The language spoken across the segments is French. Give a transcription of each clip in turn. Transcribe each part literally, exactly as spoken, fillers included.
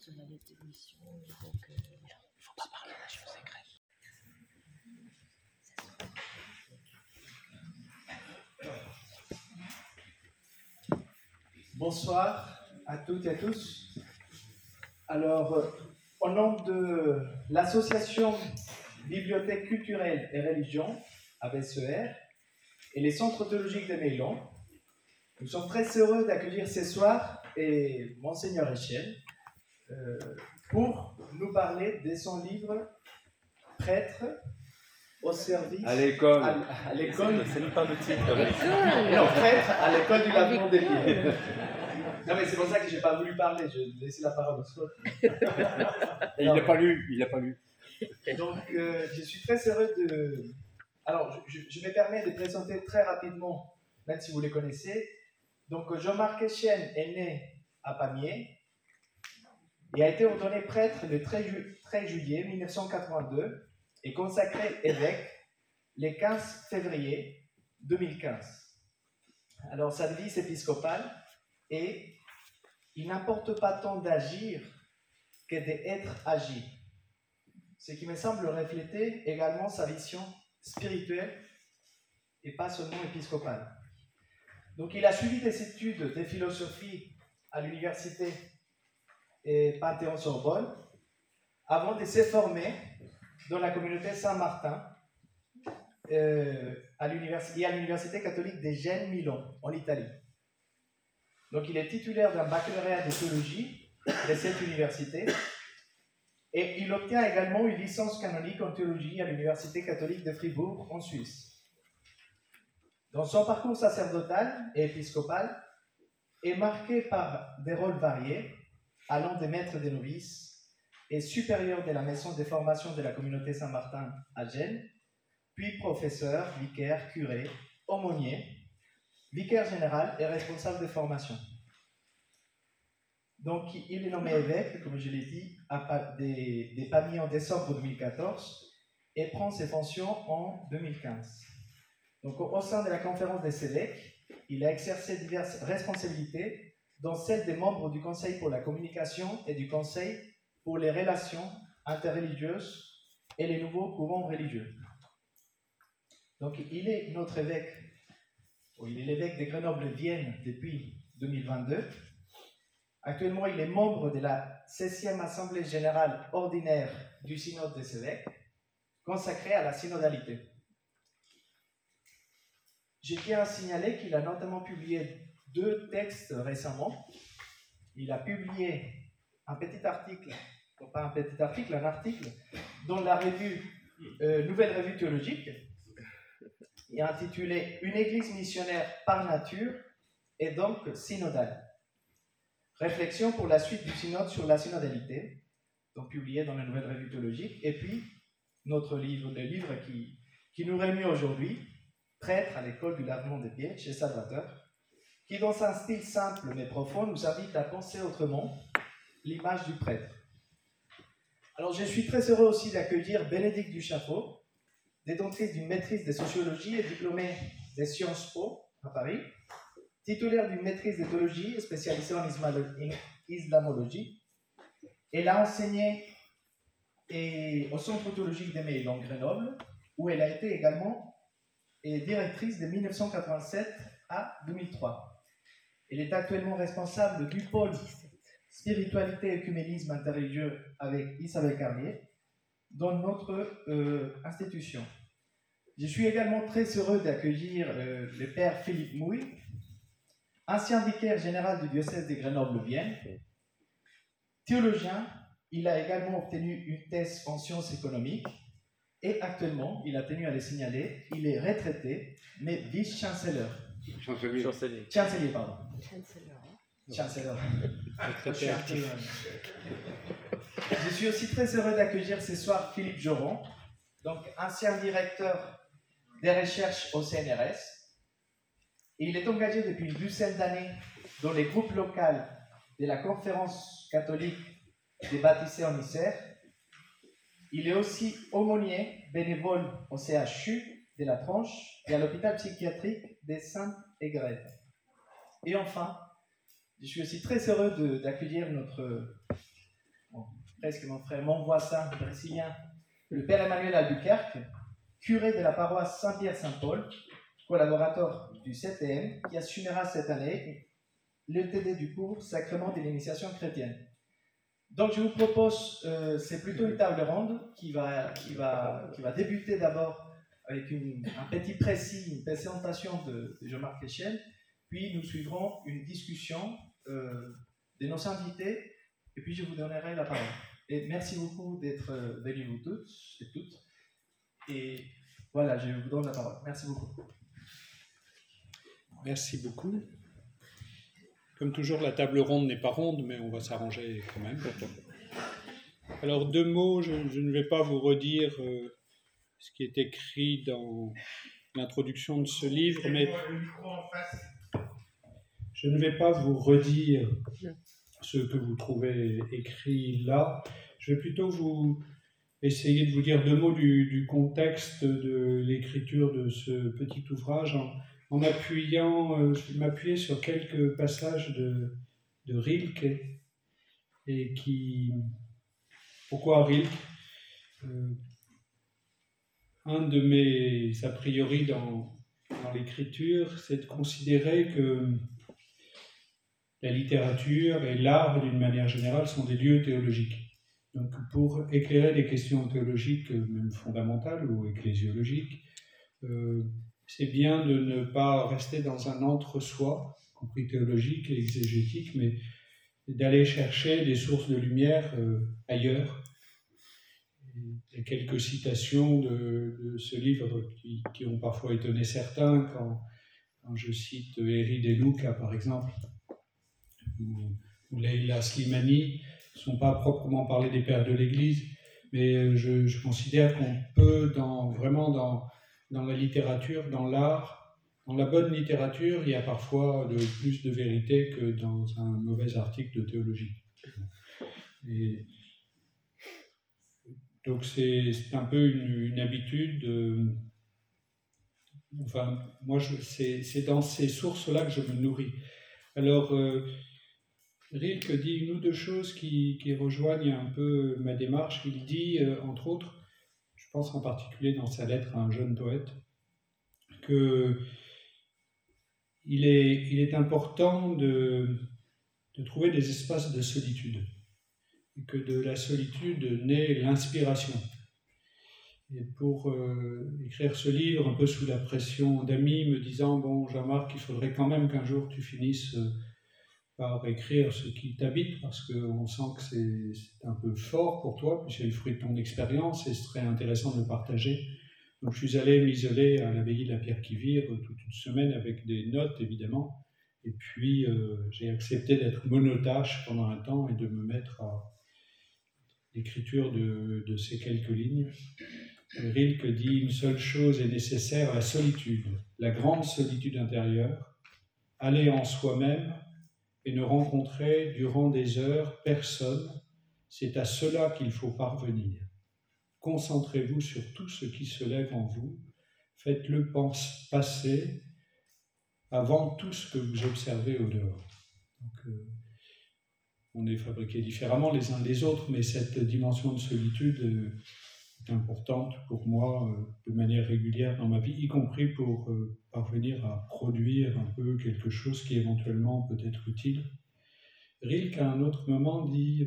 juste la lettre de mission. Donc, euh, voilà. Il ne faut pas parler de choses secrètes. Bonsoir à toutes et à tous. Alors, euh, au nom de l'association Bibliothèque culturelle et religion, A B C E R, et les centres théologiques de Meilon, nous sommes très heureux d'accueillir ce soir et Monseigneur Echel euh, pour nous parler de son livre Prêtre au service à l'école. À, à l'école. C'est pas le titre. Non, Prêtre à l'école du lavement des pieds. Non, mais c'est pour ça que je n'ai pas voulu parler, je vais laisser la parole au spot. Et il n'a pas lu, il n'a pas lu. Donc, euh, je suis très heureux de... Alors, je, je, je me permets de présenter très rapidement, même si vous les connaissez. Donc, Jean-Marc Echel est né à Pamiers et a été ordonné prêtre le treize juillet mille neuf cent quatre-vingt-deux et consacré évêque le quinze février deux mille quinze. Alors, sa devise épiscopale est « Il n'importe pas tant d'agir que d'être agi », ce qui me semble refléter également sa vision spirituelle et pas seulement épiscopale. Donc, il a suivi des études de philosophie à l'université Panthéon-Sorbonne avant de se former dans la communauté Saint-Martin euh, à l'université, et à l'université catholique de Gênes Milan, en Italie. Donc, il est titulaire d'un baccalauréat de théologie de cette université et il obtient également une licence canonique en théologie à l'université catholique de Fribourg, en Suisse. Dans son parcours sacerdotal et épiscopal est marqué par des rôles variés, allant des maîtres des novices et supérieur de la maison de formation de la communauté Saint-Martin à Gênes, puis professeur, vicaire, curé, aumônier, vicaire général et responsable de formation. Donc, il est nommé évêque, comme je l'ai dit, à des, des Pamiers en décembre deux mille quatorze et prend ses fonctions en deux mille quinze. Donc, au sein de la conférence des évêques, il a exercé diverses responsabilités, dont celle des membres du Conseil pour la communication et du Conseil pour les relations interreligieuses et les nouveaux courants religieux. Donc, il est notre évêque, ou il est l'évêque de Grenoble-Vienne depuis deux mille vingt-deux. Actuellement, il est membre de la seizième Assemblée générale ordinaire du Synode des évêques, consacrée à la synodalité. Je tiens à signaler qu'il a notamment publié deux textes récemment. Il a publié un petit article, non pas un petit article, un article dans la revue euh, Nouvelle Revue Théologique, et intitulé « Une église missionnaire par nature et donc synodale. Réflexion pour la suite du synode sur la synodalité », donc publié dans la Nouvelle Revue Théologique, et puis notre livre, le livre qui, qui nous réunit aujourd'hui, Prêtre à l'école du lavement des pieds, chez Salvateur, qui dans un style simple mais profond nous invite à penser autrement l'image du prêtre. Alors je suis très heureux aussi d'accueillir Bénédicte Duchapeau, détentrice d'une maîtrise de sociologie et diplômée des Sciences Po à Paris, titulaire d'une maîtrise de théologie spécialisée en islamologie. Elle a enseigné et au Centre théologique de Meilon, Grenoble, où elle a été également et directrice de mille neuf cent quatre-vingt-sept à deux mille trois. Elle est actuellement responsable du pôle Spiritualité et Œcuménisme interreligieux avec Isabelle Carlier dans notre euh, institution. Je suis également très heureux d'accueillir euh, le père Philippe Mouille, ancien vicaire général du diocèse de Grenoble-Vienne. Théologien, il a également obtenu une thèse en sciences économiques. Et actuellement, il a tenu à le signaler, il est retraité, mais vice-chancelleur. Chancelier. Chancelier. Chancelier, pardon. Chancellor. Chancellor. Je suis, un peu, euh... Je suis aussi très heureux d'accueillir ce soir Philippe Joron, donc ancien directeur des recherches au C N R S. Et il est engagé depuis une douzaine d'années dans les groupes locaux de la Conférence catholique des baptisés en Isère. Il est aussi aumônier bénévole au C H U de la Tranche et à l'hôpital psychiatrique des Saintes-Égrèves. Et enfin, je suis aussi très heureux de, d'accueillir notre bon, presque mon frère, mon voisin brésilien, le père Emmanuel Albuquerque, curé de la paroisse Saint-Pierre-Saint-Paul, collaborateur du C T M, qui assumera cette année le T D du cours Sacrement de l'initiation chrétienne. Donc je vous propose, euh, c'est plutôt une table ronde qui va, qui va, qui va débuter d'abord avec une, un petit précis, une présentation de, de Jean-Marc Echel, puis nous suivrons une discussion euh, de nos invités, et puis je vous donnerai la parole. Et merci beaucoup d'être venus vous tous et toutes. Et voilà, je vous donne la parole. Merci beaucoup. Merci beaucoup. Comme toujours, la table ronde n'est pas ronde, mais on va s'arranger quand même. Alors, deux mots, je, je ne vais pas vous redire euh, ce qui est écrit dans l'introduction de ce livre, mais je ne vais pas vous redire ce que vous trouvez écrit là. Je vais plutôt vous essayer de vous dire deux mots du, du contexte de l'écriture de ce petit ouvrage, en, en appuyant, euh, je vais m'appuyer sur quelques passages de, de Rilke, et qui... Pourquoi Rilke ? euh, Un de mes a priori dans, dans l'écriture, c'est de considérer que la littérature et l'art, d'une manière générale, sont des lieux théologiques. Donc, pour éclairer des questions théologiques, même fondamentales ou ecclésiologiques, euh, c'est bien de ne pas rester dans un entre-soi, compris théologique et exégétique, mais d'aller chercher des sources de lumière euh, ailleurs. Il y a quelques citations de, de ce livre qui, qui ont parfois étonné certains, quand, quand je cite Eri De Luca, par exemple, ou, ou Leila Slimani, ne sont pas proprement parler des pères de l'Église, mais je, je considère qu'on peut, dans, vraiment dans, dans la littérature, dans l'art, dans la bonne littérature, il y a parfois de, plus de vérité que dans un mauvais article de théologie. Et donc c'est, c'est un peu une, une habitude, euh, enfin, moi, je, c'est, c'est dans ces sources-là que je me nourris. Alors, euh, Rilke dit une ou deux choses qui, qui rejoignent un peu ma démarche. Il dit, euh, entre autres, je pense en particulier dans sa lettre à un jeune poète, que il est, il est important de, de trouver des espaces de solitude, et que de la solitude naît l'inspiration. Et pour euh, écrire ce livre, un peu sous la pression d'amis me disant « Bon, Jean-Marc, il faudrait quand même qu'un jour tu finisses euh, par écrire ce qui t'habite, parce qu'on sent que c'est, c'est un peu fort pour toi, puis c'est le fruit de ton expérience, et ce serait intéressant de le partager. » Donc je suis allé m'isoler à l'abbaye de la Pierre qui Vire toute une semaine avec des notes, évidemment, et puis euh, j'ai accepté d'être monotache pendant un temps et de me mettre à l'écriture de, de ces quelques lignes. Rilke dit « Une seule chose est nécessaire, la solitude, la grande solitude intérieure, aller en soi-même et ne rencontrer durant des heures personne, c'est à cela qu'il faut parvenir. Concentrez-vous sur tout ce qui se lève en vous, faites-le passer avant tout ce que vous observez au dehors. » Donc, euh, on est fabriqués différemment les uns des autres, mais cette dimension de solitude euh, est importante pour moi euh, de manière régulière dans ma vie, y compris pour euh, parvenir à produire un peu quelque chose qui éventuellement peut être utile. Rilke, à un autre moment, dit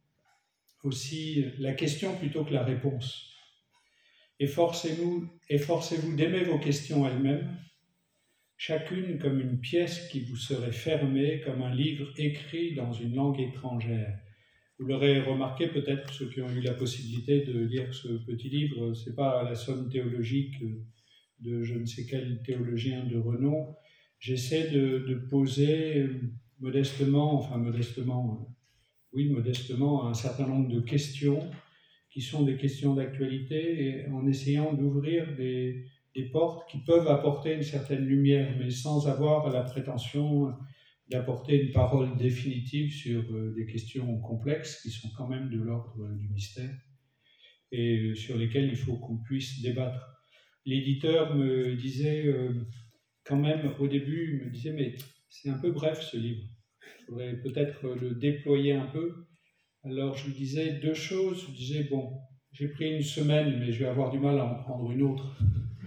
aussi la question plutôt que la réponse. Efforcez-vous, efforcez-vous d'aimer vos questions elles-mêmes, chacune comme une pièce qui vous serait fermée, comme un livre écrit dans une langue étrangère. Vous l'aurez remarqué peut-être, ceux qui ont eu la possibilité de lire ce petit livre, ce n'est pas la somme théologique de je ne sais quel théologien de renom. J'essaie de, de poser modestement, enfin modestement, oui, modestement, un certain nombre de questions qui sont des questions d'actualité, et en essayant d'ouvrir des, des portes qui peuvent apporter une certaine lumière, mais sans avoir la prétention d'apporter une parole définitive sur des questions complexes qui sont quand même de l'ordre du mystère et sur lesquelles il faut qu'on puisse débattre. L'éditeur me disait euh, quand même au début, il me disait mais c'est un peu bref ce livre, il faudrait peut-être le déployer un peu. Alors je lui disais deux choses. Je disais, bon, j'ai pris une semaine, mais je vais avoir du mal à en prendre une autre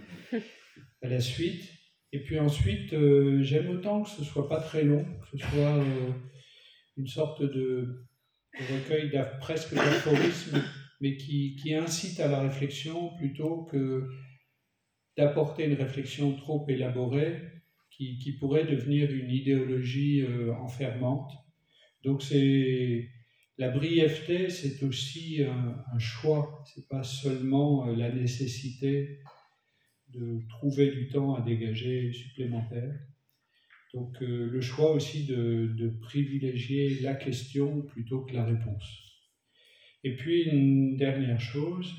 à la suite. Et puis ensuite, euh, j'aime autant que ce soit pas très long, que ce soit euh, une sorte de, de recueil d'af- presque d'aphorismes, mais qui, qui incite à la réflexion plutôt que d'apporter une réflexion trop élaborée qui, qui pourrait devenir une idéologie euh, enfermante. Donc c'est la brièveté, c'est aussi un, un choix. C'est pas seulement euh, la nécessité de trouver du temps à dégager supplémentaire. Donc euh, le choix aussi de, de privilégier la question plutôt que la réponse. Et puis une dernière chose,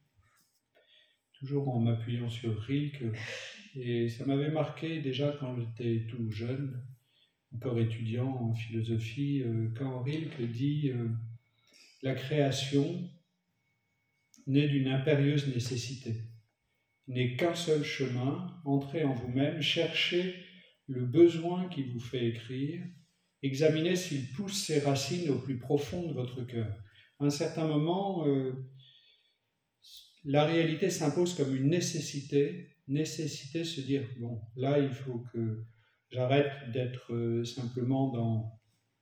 toujours en m'appuyant sur Rilke, et ça m'avait marqué déjà quand j'étais tout jeune, encore étudiant en philosophie, euh, quand Rilke dit euh, « La création naît d'une impérieuse nécessité, n'est qu'un seul chemin, entrez en vous-même, cherchez le besoin qui vous fait écrire, examinez s'il pousse ses racines au plus profond de votre cœur. » À un certain moment, euh, la réalité s'impose comme une nécessité, nécessité se dire, bon, là, il faut que j'arrête d'être euh, simplement dans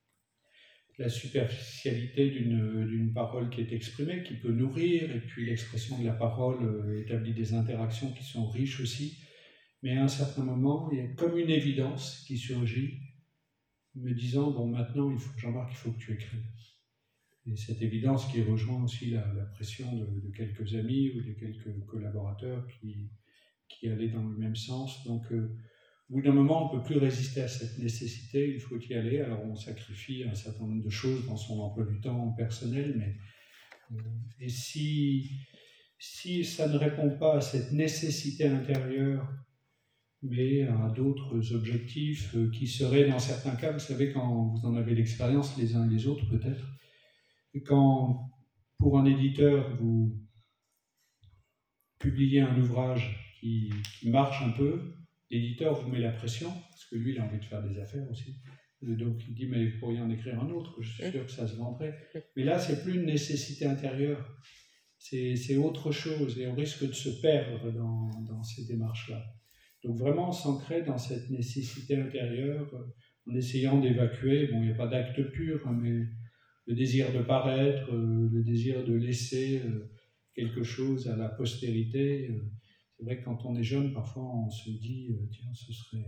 la superficialité d'une, d'une parole qui est exprimée, qui peut nourrir, et puis l'expression de la parole euh, établit des interactions qui sont riches aussi. Mais à un certain moment, il y a comme une évidence qui surgit, me disant, bon, maintenant, il faut, Jean-Marc, il faut que tu écrives. Et cette évidence qui rejoint aussi la, la pression de, de quelques amis ou de quelques collaborateurs qui, qui allaient dans le même sens. Donc, euh, au bout d'un moment, on ne peut plus résister à cette nécessité, il faut y aller. Alors, on sacrifie un certain nombre de choses dans son emploi du temps personnel, mais euh, et si, si ça ne répond pas à cette nécessité intérieure, mais à d'autres objectifs euh, qui seraient, dans certains cas, vous savez, quand vous en avez l'expérience les uns et les autres, peut-être, et quand, pour un éditeur, vous publiez un ouvrage qui, qui marche un peu, l'éditeur vous met la pression, parce que lui, il a envie de faire des affaires aussi. Et donc, il dit, mais vous pourriez en écrire un autre, je suis sûr que ça se vendrait. Mais là, c'est plus une nécessité intérieure, c'est, c'est autre chose, et on risque de se perdre dans, dans ces démarches-là. Donc, vraiment s'ancrer dans cette nécessité intérieure, en essayant d'évacuer, bon, il n'y a pas d'acte pur, hein, mais le désir de paraître, euh, le désir de laisser euh, quelque chose à la postérité. Euh, c'est vrai que quand on est jeune, parfois on se dit, euh, tiens, ce serait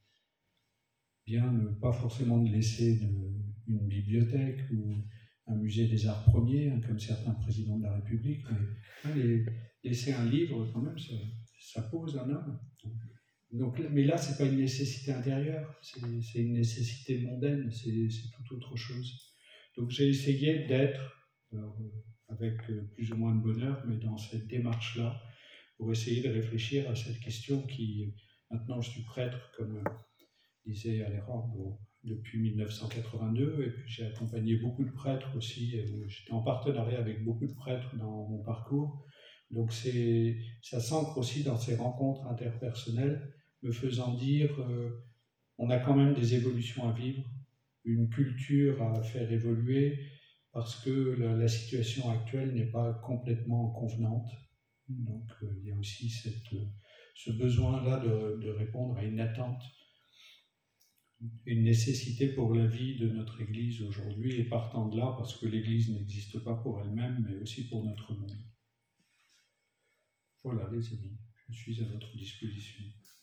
bien ne pas forcément de laisser de, une bibliothèque ou un musée des arts premiers, hein, comme certains présidents de la République, mais hein, les, laisser un livre, quand même, ça, ça pose un homme. Donc, mais là, ce n'est pas une nécessité intérieure, c'est, c'est une nécessité mondaine, c'est, c'est tout autre chose. Donc j'ai essayé d'être, alors, avec plus ou moins de bonheur, mais dans cette démarche-là, pour essayer de réfléchir à cette question qui, maintenant je suis prêtre, comme disait Aléran, bon, depuis mille neuf cent quatre-vingt-deux, et puis j'ai accompagné beaucoup de prêtres aussi, j'étais en partenariat avec beaucoup de prêtres dans mon parcours, donc c'est, ça s'ancre aussi dans ces rencontres interpersonnelles, me faisant dire, euh, on a quand même des évolutions à vivre, une culture à faire évoluer parce que la, la situation actuelle n'est pas complètement convenante. Donc euh, il y a aussi cette, ce besoin-là de, de répondre à une attente, une nécessité pour la vie de notre Église aujourd'hui, et partant de là, parce que l'Église n'existe pas pour elle-même, mais aussi pour notre monde. Voilà les amis, je suis à votre disposition.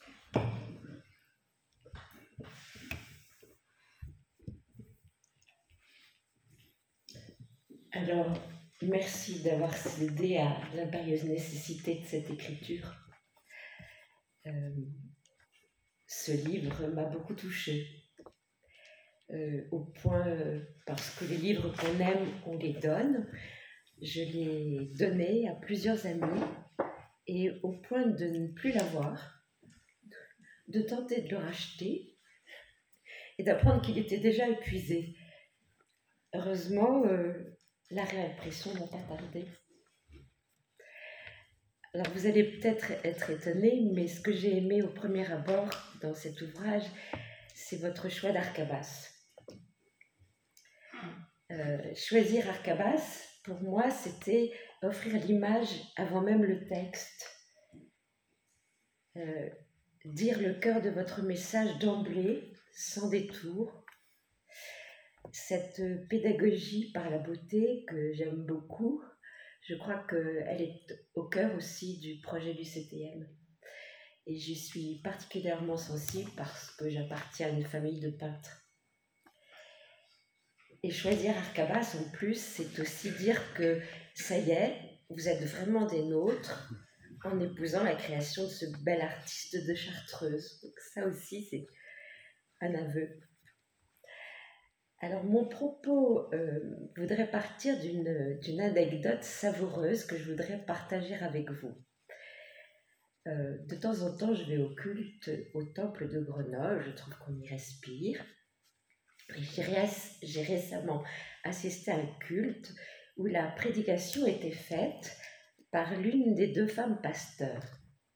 Alors, merci d'avoir cédé à l'impérieuse nécessité de cette écriture. Euh, ce livre m'a beaucoup touchée, euh, au point, euh, parce que les livres qu'on aime, on les donne. Je l'ai donné à plusieurs amis, et au point de ne plus l'avoir, de tenter de le racheter, et d'apprendre qu'il était déjà épuisé. Heureusement, euh, la réimpression n'a pas tardé. Alors vous allez peut-être être étonnés, mais ce que j'ai aimé au premier abord dans cet ouvrage, c'est votre choix d'arcabas. Euh, choisir Arcabas, pour moi, c'était offrir l'image avant même le texte. Euh, dire le cœur de votre message d'emblée, sans détour. Cette pédagogie par la beauté que j'aime beaucoup, je crois qu'elle est au cœur aussi du projet du C T M. Et j'y suis particulièrement sensible parce que j'appartiens à une famille de peintres. Et choisir Arcabas, en plus, c'est aussi dire que ça y est, vous êtes vraiment des nôtres en épousant la création de ce bel artiste de Chartreuse. Donc ça aussi, c'est un aveu. Alors, mon propos euh, voudrait partir d'une, d'une anecdote savoureuse que je voudrais partager avec vous. Euh, de temps en temps, je vais au culte au temple de Grenoble, je trouve qu'on y respire. J'ai, ré- j'ai récemment assisté à un culte où la prédication était faite par l'une des deux femmes pasteurs.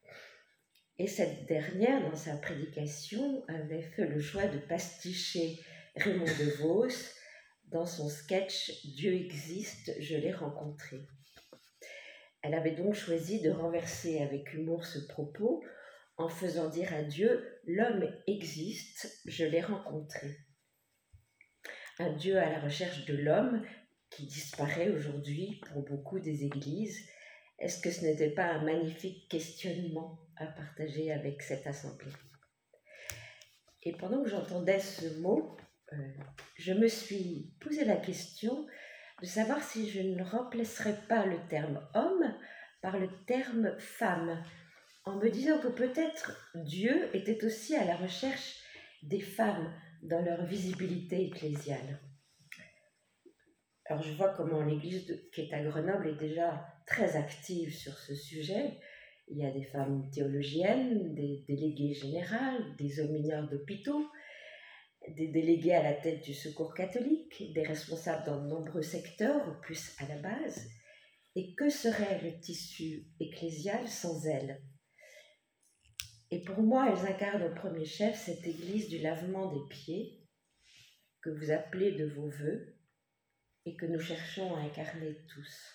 Et cette dernière, dans sa prédication, avait fait le choix de pasticher Raymond DeVos dans son sketch « Dieu existe, je l'ai rencontré ». Elle avait donc choisi de renverser avec humour ce propos en faisant dire à Dieu « L'homme existe, je l'ai rencontré ». Un Dieu à la recherche de l'homme qui disparaît aujourd'hui pour beaucoup des églises. Est-ce que ce n'était pas un magnifique questionnement à partager avec cette assemblée? Et pendant que j'entendais ce mot, euh, je me suis posé la question de savoir si je ne remplacerais pas le terme homme par le terme femme, en me disant que peut-être Dieu était aussi à la recherche des femmes dans leur visibilité ecclésiale. Alors je vois comment l'Église de, qui est à Grenoble est déjà très active sur ce sujet. Il y a des femmes théologiennes, des déléguées générales, des aumônières d'hôpitaux, des délégués à la tête du secours catholique, des responsables dans de nombreux secteurs, ou plus à la base. Et que serait le tissu ecclésial sans elles? Et pour moi, elles incarnent au premier chef cette Église du lavement des pieds, que vous appelez de vos vœux, et que nous cherchons à incarner tous.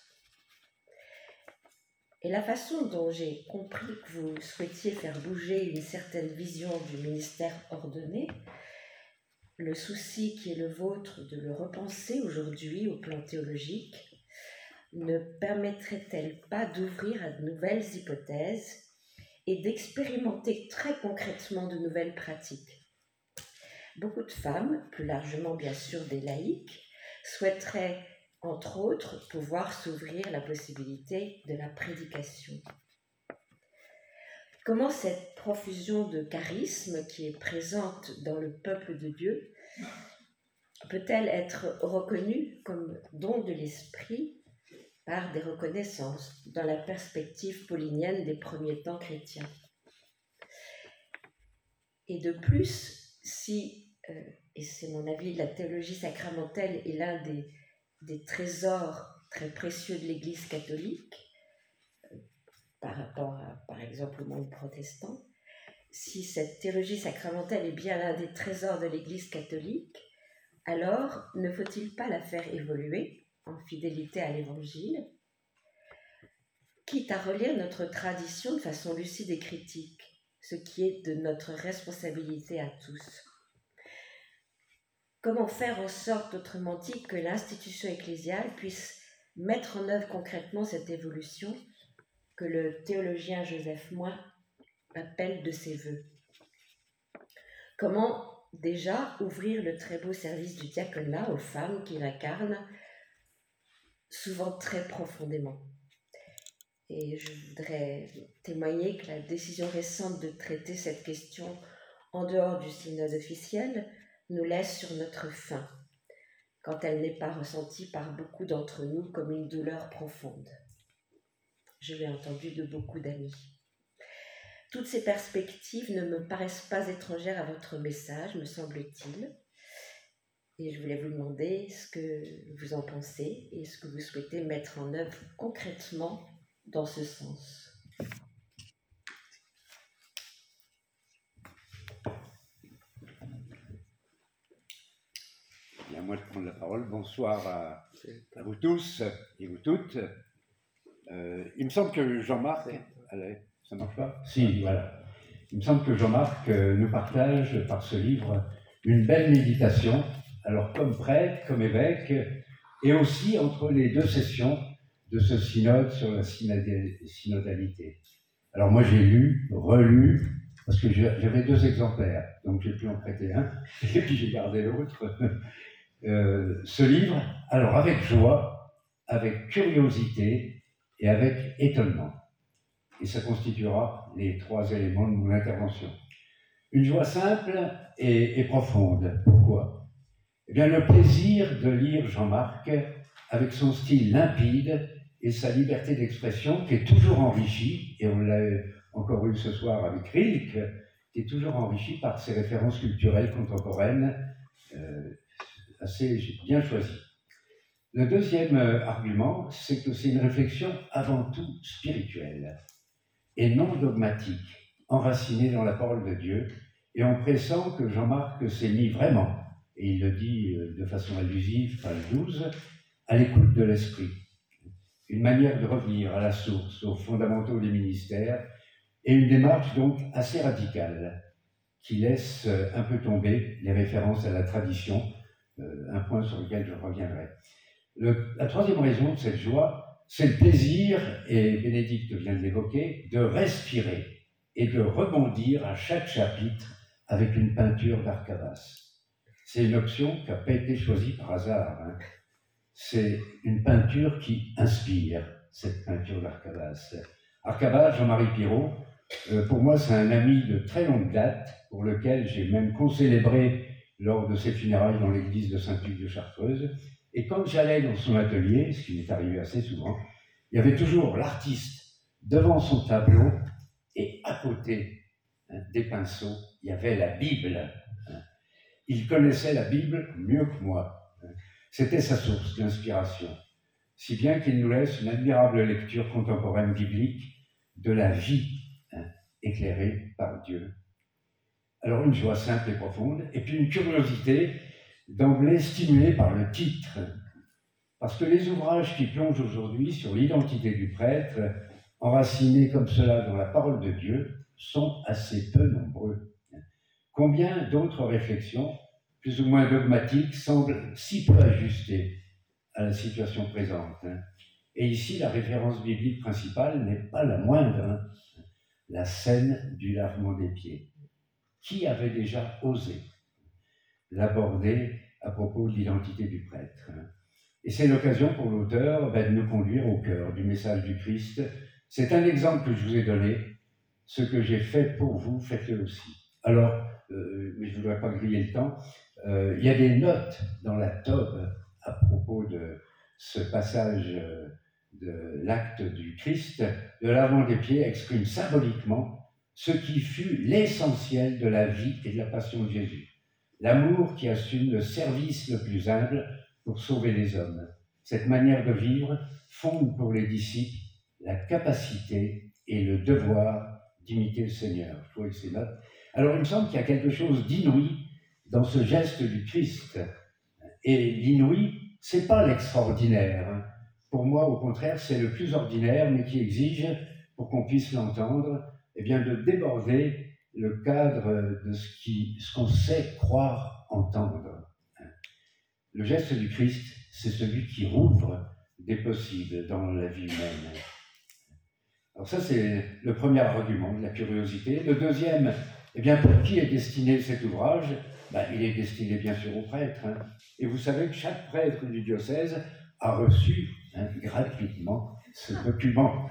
Et la façon dont j'ai compris que vous souhaitiez faire bouger une certaine vision du ministère ordonné, le souci qui est le vôtre de le repenser aujourd'hui au plan théologique, ne permettrait-elle pas d'ouvrir à de nouvelles hypothèses et d'expérimenter très concrètement de nouvelles pratiques? Beaucoup de femmes, plus largement bien sûr des laïcs, souhaiteraient, entre autres, pouvoir s'ouvrir la possibilité de la prédication. Comment cette profusion de charisme qui est présente dans le peuple de Dieu peut-elle être reconnue comme don de l'esprit par des reconnaissances dans la perspective paulinienne des premiers temps chrétiens? Et de plus, si, euh, et c'est mon avis, la théologie sacramentelle est l'un des, des trésors très précieux de l'Église catholique, euh, par rapport à, par exemple, au monde protestant, si cette théologie sacramentelle est bien l'un des trésors de l'Église catholique, alors ne faut-il pas la faire évoluer en fidélité à l'Évangile, quitte à relire notre tradition de façon lucide et critique, ce qui est de notre responsabilité à tous? Comment faire en sorte, autrement dit, que l'institution ecclésiale puisse mettre en œuvre concrètement cette évolution que le théologien Joseph Moy appelle de ses voeux? Comment déjà ouvrir le très beau service du diaconat aux femmes qui l'incarnent souvent très profondément? Et je voudrais témoigner que la décision récente de traiter cette question en dehors du synode officiel nous laisse sur notre faim, quand elle n'est pas ressentie par beaucoup d'entre nous comme une douleur profonde. Je l'ai entendu de beaucoup d'amis. Toutes ces perspectives ne me paraissent pas étrangères à votre message, me semble-t-il. Et je voulais vous demander ce que vous en pensez et ce que vous souhaitez mettre en œuvre concrètement dans ce sens. Bien. moi de prendre la parole. Bonsoir à, à vous tous et vous toutes. Euh, il me semble que Jean-Marc... Allez, ça marche pas? Si, voilà. Il me semble que Jean-Marc euh, nous partage par ce livre une belle méditation, alors comme prêtre, comme évêque, et aussi entre les deux sessions de ce synode sur la synodalité. Alors moi j'ai lu, relu, parce que j'avais deux exemplaires, donc j'ai pu en prêter un, et puis j'ai gardé l'autre. Euh, ce livre, alors avec joie, avec curiosité et avec étonnement. Et ça constituera les trois éléments de mon intervention. Une joie simple et, et profonde. Pourquoi? Eh bien, le plaisir de lire Jean-Marc avec son style limpide et sa liberté d'expression qui est toujours enrichie, et on l'a encore eu ce soir avec Rilke, qui est toujours enrichie par ses références culturelles contemporaines euh, assez bien choisies. Le deuxième argument, c'est que c'est une réflexion avant tout spirituelle et non dogmatique, enracinée dans la parole de Dieu, et on pressent que Jean-Marc s'est mis vraiment, et il le dit de façon allusive, page douze, à l'écoute de l'esprit. Une manière de revenir à la source, aux fondamentaux des ministères, et une démarche donc assez radicale, qui laisse un peu tomber les références à la tradition, un point sur lequel je reviendrai. Le, la troisième raison de cette joie, c'est le plaisir, et Bénédicte vient de l'évoquer, de respirer et de rebondir à chaque chapitre avec une peinture d'Arcavas. C'est une option qui n'a pas été choisie par hasard. Hein. C'est une peinture qui inspire, cette peinture d'Arcavas. Arcavas, Jean-Marie Pirot, euh, pour moi c'est un ami de très longue date, pour lequel j'ai même concélébré lors de ses funérailles dans l'église de Saint-Luc de Chartreuse. Et quand j'allais dans son atelier, ce qui m'est arrivé assez souvent, il y avait toujours l'artiste devant son tableau et à côté hein, des pinceaux, il y avait la Bible. Hein. Il connaissait la Bible mieux que moi. Hein. C'était sa source d'inspiration, si bien qu'il nous laisse une admirable lecture contemporaine biblique de la vie hein, éclairée par Dieu. Alors une joie simple et profonde, et puis une curiosité d'emblée stimulé par le titre, parce que les ouvrages qui plongent aujourd'hui sur l'identité du prêtre, enracinés comme cela dans la parole de Dieu, sont assez peu nombreux. Combien d'autres réflexions, plus ou moins dogmatiques, semblent si peu ajustées à la situation présente. Et ici, la référence biblique principale n'est pas la moindre, la scène du lavement des pieds. Qui avait déjà osé l'aborder à propos de l'identité du prêtre. Et c'est l'occasion pour l'auteur ben, de nous conduire au cœur du message du Christ. C'est un exemple que je vous ai donné. Ce que j'ai fait pour vous, faites-le aussi. Alors, euh, mais je ne voudrais pas griller le temps, euh, il y a des notes dans la Tobe à propos de ce passage de l'acte du Christ. Le lavement des pieds exprime symboliquement ce qui fut l'essentiel de la vie et de la passion de Jésus. L'amour qui assume le service le plus humble pour sauver les hommes. Cette manière de vivre fonde pour les disciples la capacité et le devoir d'imiter le Seigneur. Je vois ces notes. Alors il me semble qu'il y a quelque chose d'inouï dans ce geste du Christ. Et l'inouï, c'est pas l'extraordinaire. Pour moi, au contraire, c'est le plus ordinaire, mais qui exige, pour qu'on puisse l'entendre, eh bien, de déborder le cadre de ce, qui, ce qu'on sait croire entendre. Le geste du Christ, c'est celui qui rouvre des possibles dans la vie humaine. Alors ça, c'est le premier argument, la curiosité. Le deuxième, eh bien, pour qui est destiné cet ouvrage? Ben, il est destiné bien sûr aux prêtres. Hein. Et vous savez que chaque prêtre du diocèse a reçu hein, gratuitement ce document.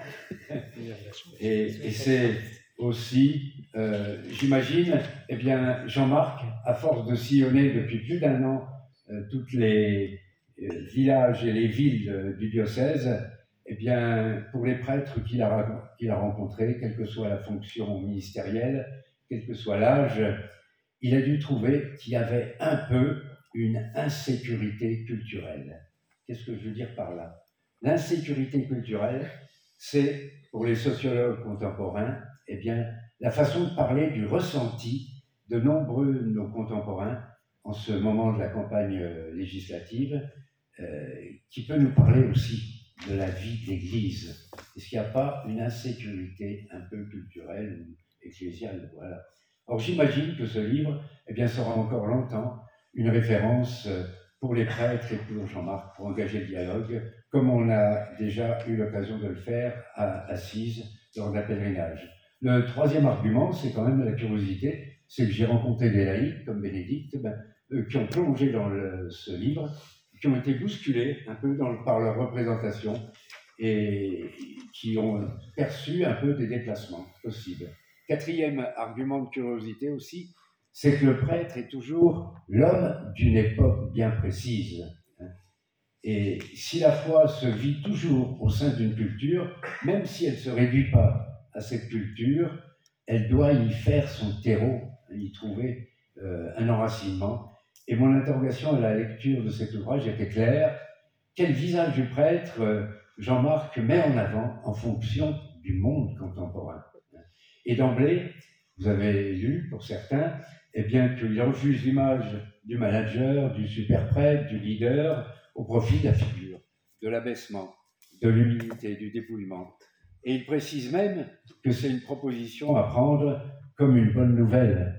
Et, et c'est aussi, euh, j'imagine, eh bien, Jean-Marc, à force de sillonner depuis plus d'un an euh, toutes les euh, villages et les villes euh, du diocèse, eh bien, pour les prêtres qu'il a, qu'il a rencontrés, quelle que soit la fonction ministérielle, quel que soit l'âge, il a dû trouver qu'il y avait un peu une insécurité culturelle. Qu'est-ce que je veux dire par là? L'insécurité culturelle, c'est, pour les sociologues contemporains, eh bien, la façon de parler du ressenti de nombreux de nos contemporains en ce moment de la campagne législative, euh, qui peut nous parler aussi de la vie de l'Église. Est-ce qu'il n'y a pas une insécurité un peu culturelle ou ecclésiale? Voilà. Or, j'imagine que ce livre eh bien, sera encore longtemps une référence pour les prêtres et pour Jean-Marc, pour engager le dialogue, comme on a déjà eu l'occasion de le faire à Assise lors d'un pèlerinage. Le troisième argument, c'est quand même la curiosité, c'est que j'ai rencontré des laïcs, comme Bénédicte, ben, euh, qui ont plongé dans le, ce livre, qui ont été bousculés un peu dans le, par leur représentation et qui ont perçu un peu des déplacements possibles. Quatrième argument de curiosité aussi, c'est que le prêtre est toujours l'homme d'une époque bien précise. Et si la foi se vit toujours au sein d'une culture, même si elle ne se réduit pas à cette culture, elle doit y faire son terreau, y trouver euh, un enracinement. Et mon interrogation à la lecture de cet ouvrage était claire. Quel visage du prêtre euh, Jean-Marc met en avant en fonction du monde contemporain? Et d'emblée, vous avez lu, pour certains, eh bien, qu'il refuse l'image du manager, du super-prêtre, du leader, au profit de la figure, de l'abaissement, de l'humilité, du dépouillement. Et il précise même que c'est une proposition à prendre comme une bonne nouvelle.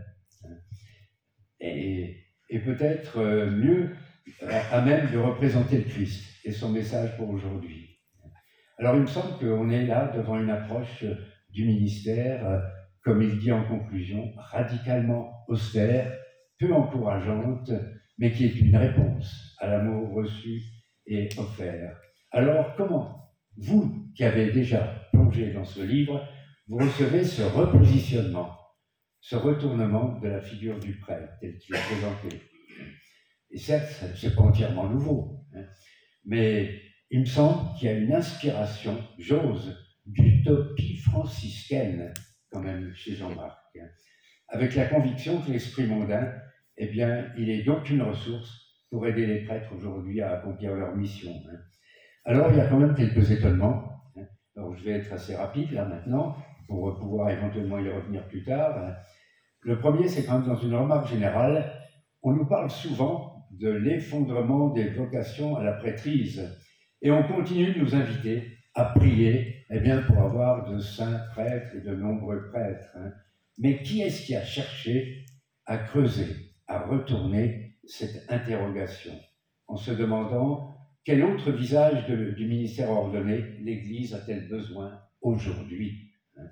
Et, et peut-être mieux à même de représenter le Christ et son message pour aujourd'hui. Alors il me semble qu'on est là devant une approche du ministère, comme il dit en conclusion, radicalement austère, peu encourageante, mais qui est une réponse à l'amour reçu et offert. Alors comment, vous qui avez déjà plongé dans ce livre, vous recevez ce repositionnement, ce retournement de la figure du prêtre tel qu'il est présenté? Et certes, ce n'est pas entièrement nouveau, hein, mais il me semble qu'il y a une inspiration, j'ose, d'utopie franciscaine, quand même, chez Jean-Marc, hein, avec la conviction que l'esprit mondain, eh bien, il est donc une ressource pour aider les prêtres aujourd'hui à accomplir leur mission. Hein. Alors, il y a quand même quelques étonnements. Hein. Alors, je vais être assez rapide, là, maintenant, pour pouvoir éventuellement y revenir plus tard. Hein. Le premier, c'est quand même dans une remarque générale, on nous parle souvent de l'effondrement des vocations à la prêtrise, et on continue de nous inviter à prier eh bien, pour avoir de saints prêtres et de nombreux prêtres. Hein. Mais qui est-ce qui a cherché à creuser, à retourner cette interrogation, en se demandant quel autre visage de, du ministère ordonné l'Église a-t-elle besoin aujourd'hui? Hein.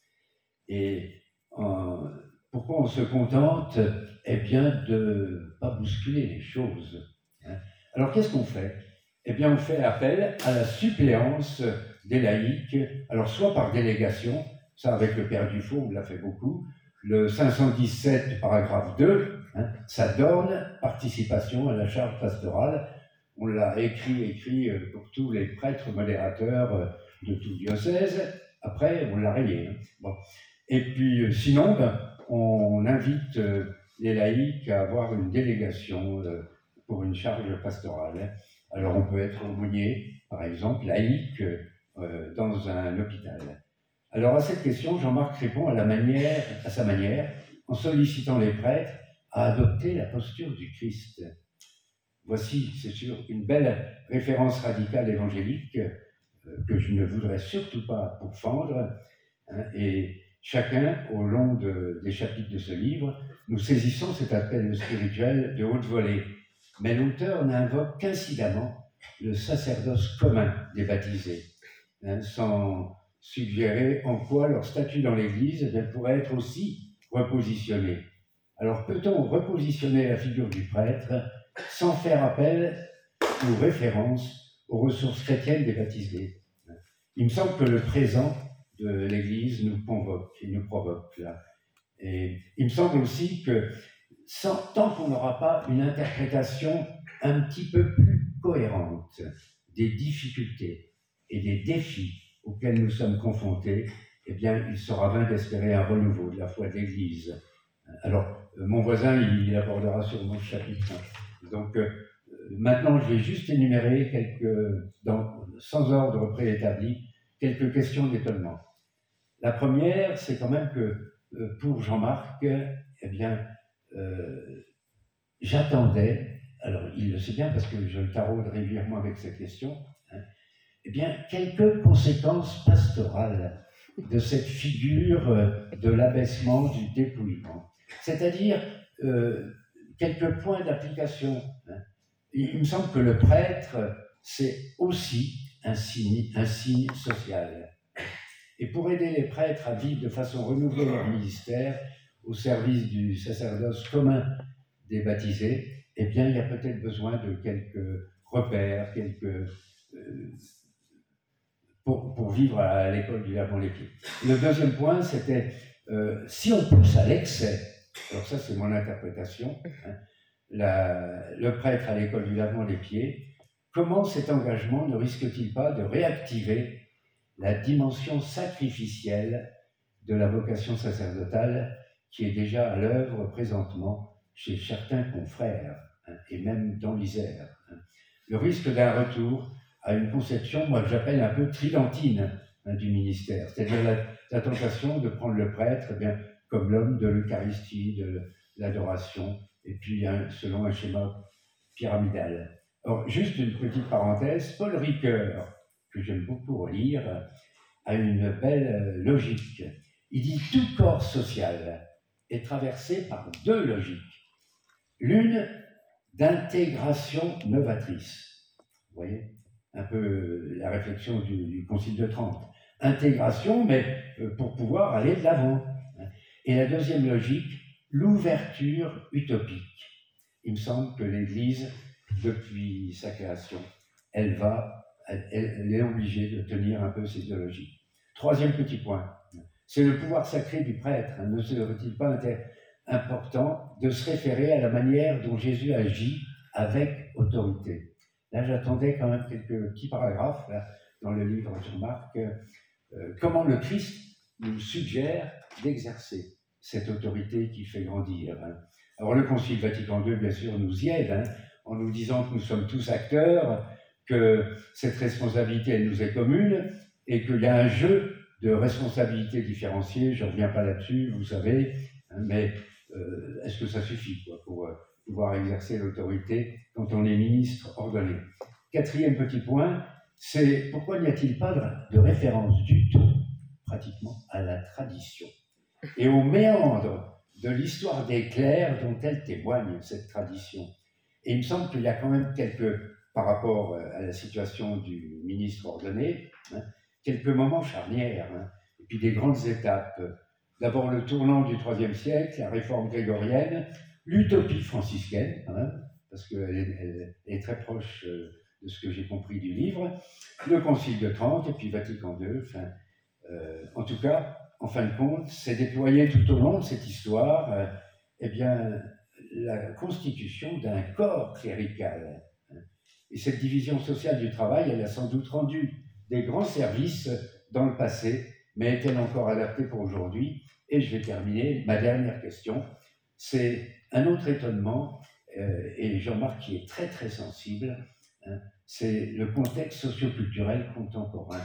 Et en, pourquoi on se contente eh bien, de ne pas bousculer les choses? Hein. Alors qu'est-ce qu'on fait? Eh bien, on fait appel à la suppléance des laïcs, alors soit par délégation, ça avec le Père Dufault, on l'a fait beaucoup, le cinq cent dix-sept, paragraphe deux, hein, ça donne participation à la charge pastorale. On l'a écrit, écrit pour tous les prêtres modérateurs de tout diocèse. Après, on l'a rayé. Hein. Bon. Et puis, sinon, ben, on invite les laïcs à avoir une délégation pour une charge pastorale. Alors, on peut être aumônier, par exemple, laïque euh, dans un hôpital. Alors, à cette question, Jean-Marc répond à, la manière, à sa manière, en sollicitant les prêtres à adopter la posture du Christ. Voici, c'est sûr, une belle référence radicale évangélique euh, que je ne voudrais surtout pas pourfendre. Hein, et chacun, au long de, des chapitres de ce livre, nous saisissons cet appel spirituel de haute volée. Mais l'auteur n'invoque qu'incidemment le sacerdoce commun des baptisés, hein, sans suggérer en quoi leur statut dans l'Église eh bien, pourrait être aussi repositionné. Alors peut-on repositionner la figure du prêtre sans faire appel ou référence aux ressources chrétiennes des baptisés? Il me semble que le présent de l'Église nous convoque et nous provoque là. Et il me semble aussi que sans, tant qu'on n'aura pas une interprétation un petit peu plus cohérente des difficultés et des défis auxquels nous sommes confrontés, eh bien, il sera vain d'espérer un renouveau de la foi de l'Église. Alors, mon voisin, il abordera sur mon chapitre. Donc, euh, maintenant, je vais juste énumérer quelques, dans, sans ordre préétabli, quelques questions d'étonnement. La première, c'est quand même que, euh, pour Jean-Marc, eh bien, euh, j'attendais, alors il le sait bien parce que je le taraude régulièrement avec cette question, hein, eh bien, quelques conséquences pastorales de cette figure de l'abaissement, du dépouillement. C'est-à-dire euh, quelques points d'application. Hein. Il me semble que le prêtre, c'est aussi un signe, un signe social. Et pour aider les prêtres à vivre de façon renouvelée leur ministère, au service du sacerdoce commun des baptisés, eh bien, il y a peut-être besoin de quelques repères, quelques, euh, pour, pour vivre à l'école du lavement les pieds. Le deuxième point, c'était, euh, si on pousse à l'excès, alors ça c'est mon interprétation, hein, la, le prêtre à l'école du lavement les pieds, comment cet engagement ne risque-t-il pas de réactiver la dimension sacrificielle de la vocation sacerdotale qui est déjà à l'œuvre présentement chez certains confrères, hein, et même dans l'Isère. Hein. Le risque d'un retour à une conception, moi que j'appelle un peu tridentine, hein, du ministère, c'est-à-dire la, la tentation de prendre le prêtre eh bien, comme l'homme de l'Eucharistie, de l'adoration, et puis hein, selon un schéma pyramidal. Alors, juste une petite parenthèse, Paul Ricoeur, que j'aime beaucoup relire, a une belle logique. Il dit « Tout corps social est traversé par deux logiques. L'une d'intégration novatrice. » Vous voyez un peu la réflexion du, du Concile de Trente. Intégration, mais pour pouvoir aller de l'avant. Et la deuxième logique, l'ouverture utopique. Il me semble que l'Église, depuis sa création, elle va Elle, elle est obligée de tenir un peu ces deux logiques. Troisième petit point, c'est le pouvoir sacré du prêtre. Ne serait-il pas important de se référer à la manière dont Jésus agit avec autorité? Là, j'attendais quand même quelques petits paragraphes là, dans le livre de Jean-Marc. Euh, comment le Christ nous suggère d'exercer cette autorité qui fait grandir. Hein. Alors le Concile Vatican deux, bien sûr, nous y aide, hein, en nous disant que nous sommes tous acteurs, que cette responsabilité, elle nous est commune, et qu'il y a un jeu de responsabilités différenciées. Je ne reviens pas là-dessus, vous savez, hein, mais euh, est-ce que ça suffit quoi, pour euh, pouvoir exercer l'autorité quand on est ministre ordonné? Quatrième petit point, c'est pourquoi n'y a-t-il pas de, de référence du tout, pratiquement, à la tradition et aux méandres de l'histoire des clercs dont elle témoigne, cette tradition. Et il me semble qu'il y a quand même quelques, par rapport à la situation du ministre ordonné, hein, quelques moments charnières, hein, et puis des grandes étapes. D'abord le tournant du troisième siècle, la réforme grégorienne, l'utopie franciscaine, hein, parce qu'elle est, elle est très proche de ce que j'ai compris du livre, le Concile de Trente, et puis Vatican deux. Enfin, euh, en tout cas, en fin de compte, c'est déployé tout au long de cette histoire, euh, eh bien, la constitution d'un corps clérical. Et cette division sociale du travail, elle a sans doute rendu des grands services dans le passé, mais est-elle encore adaptée pour aujourd'hui? Et je vais terminer, ma dernière question, c'est un autre étonnement, euh, et Jean-Marc qui est très très sensible, hein, c'est le contexte socioculturel contemporain,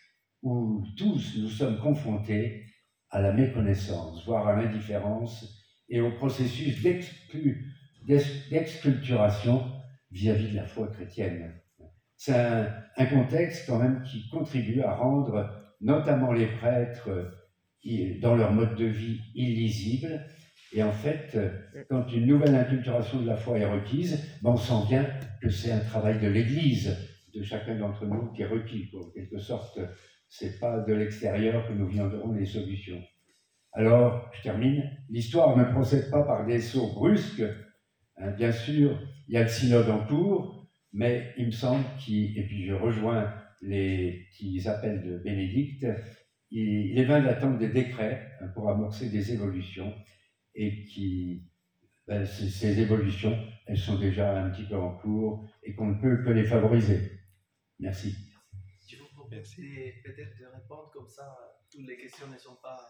où tous nous sommes confrontés à la méconnaissance, voire à l'indifférence, et au processus d'exclu, d'exculturation vis-à-vis de la foi chrétienne. C'est un, un contexte quand même qui contribue à rendre notamment les prêtres qui, dans leur mode de vie illisibles. Et en fait, quand une nouvelle inculturation de la foi est requise, ben on sent bien que c'est un travail de l'Église, de chacun d'entre nous, qui est requis. En quelque sorte, c'est pas de l'extérieur que nous viendrons les solutions. Alors, je termine. L'histoire ne procède pas par des sauts brusques. Hein, bien sûr, il y a le synode en cours, mais il me semble qu'il, et puis je rejoins les petits appels de Bénédicte, il est vain d'attendre des décrets hein, pour amorcer des évolutions, et qui, ben, ces, ces évolutions, elles sont déjà un petit peu en cours, et qu'on ne peut que les favoriser. Merci. Je vous propose peut-être de répondre comme ça, toutes les questions ne sont pas...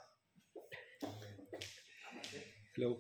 Alors,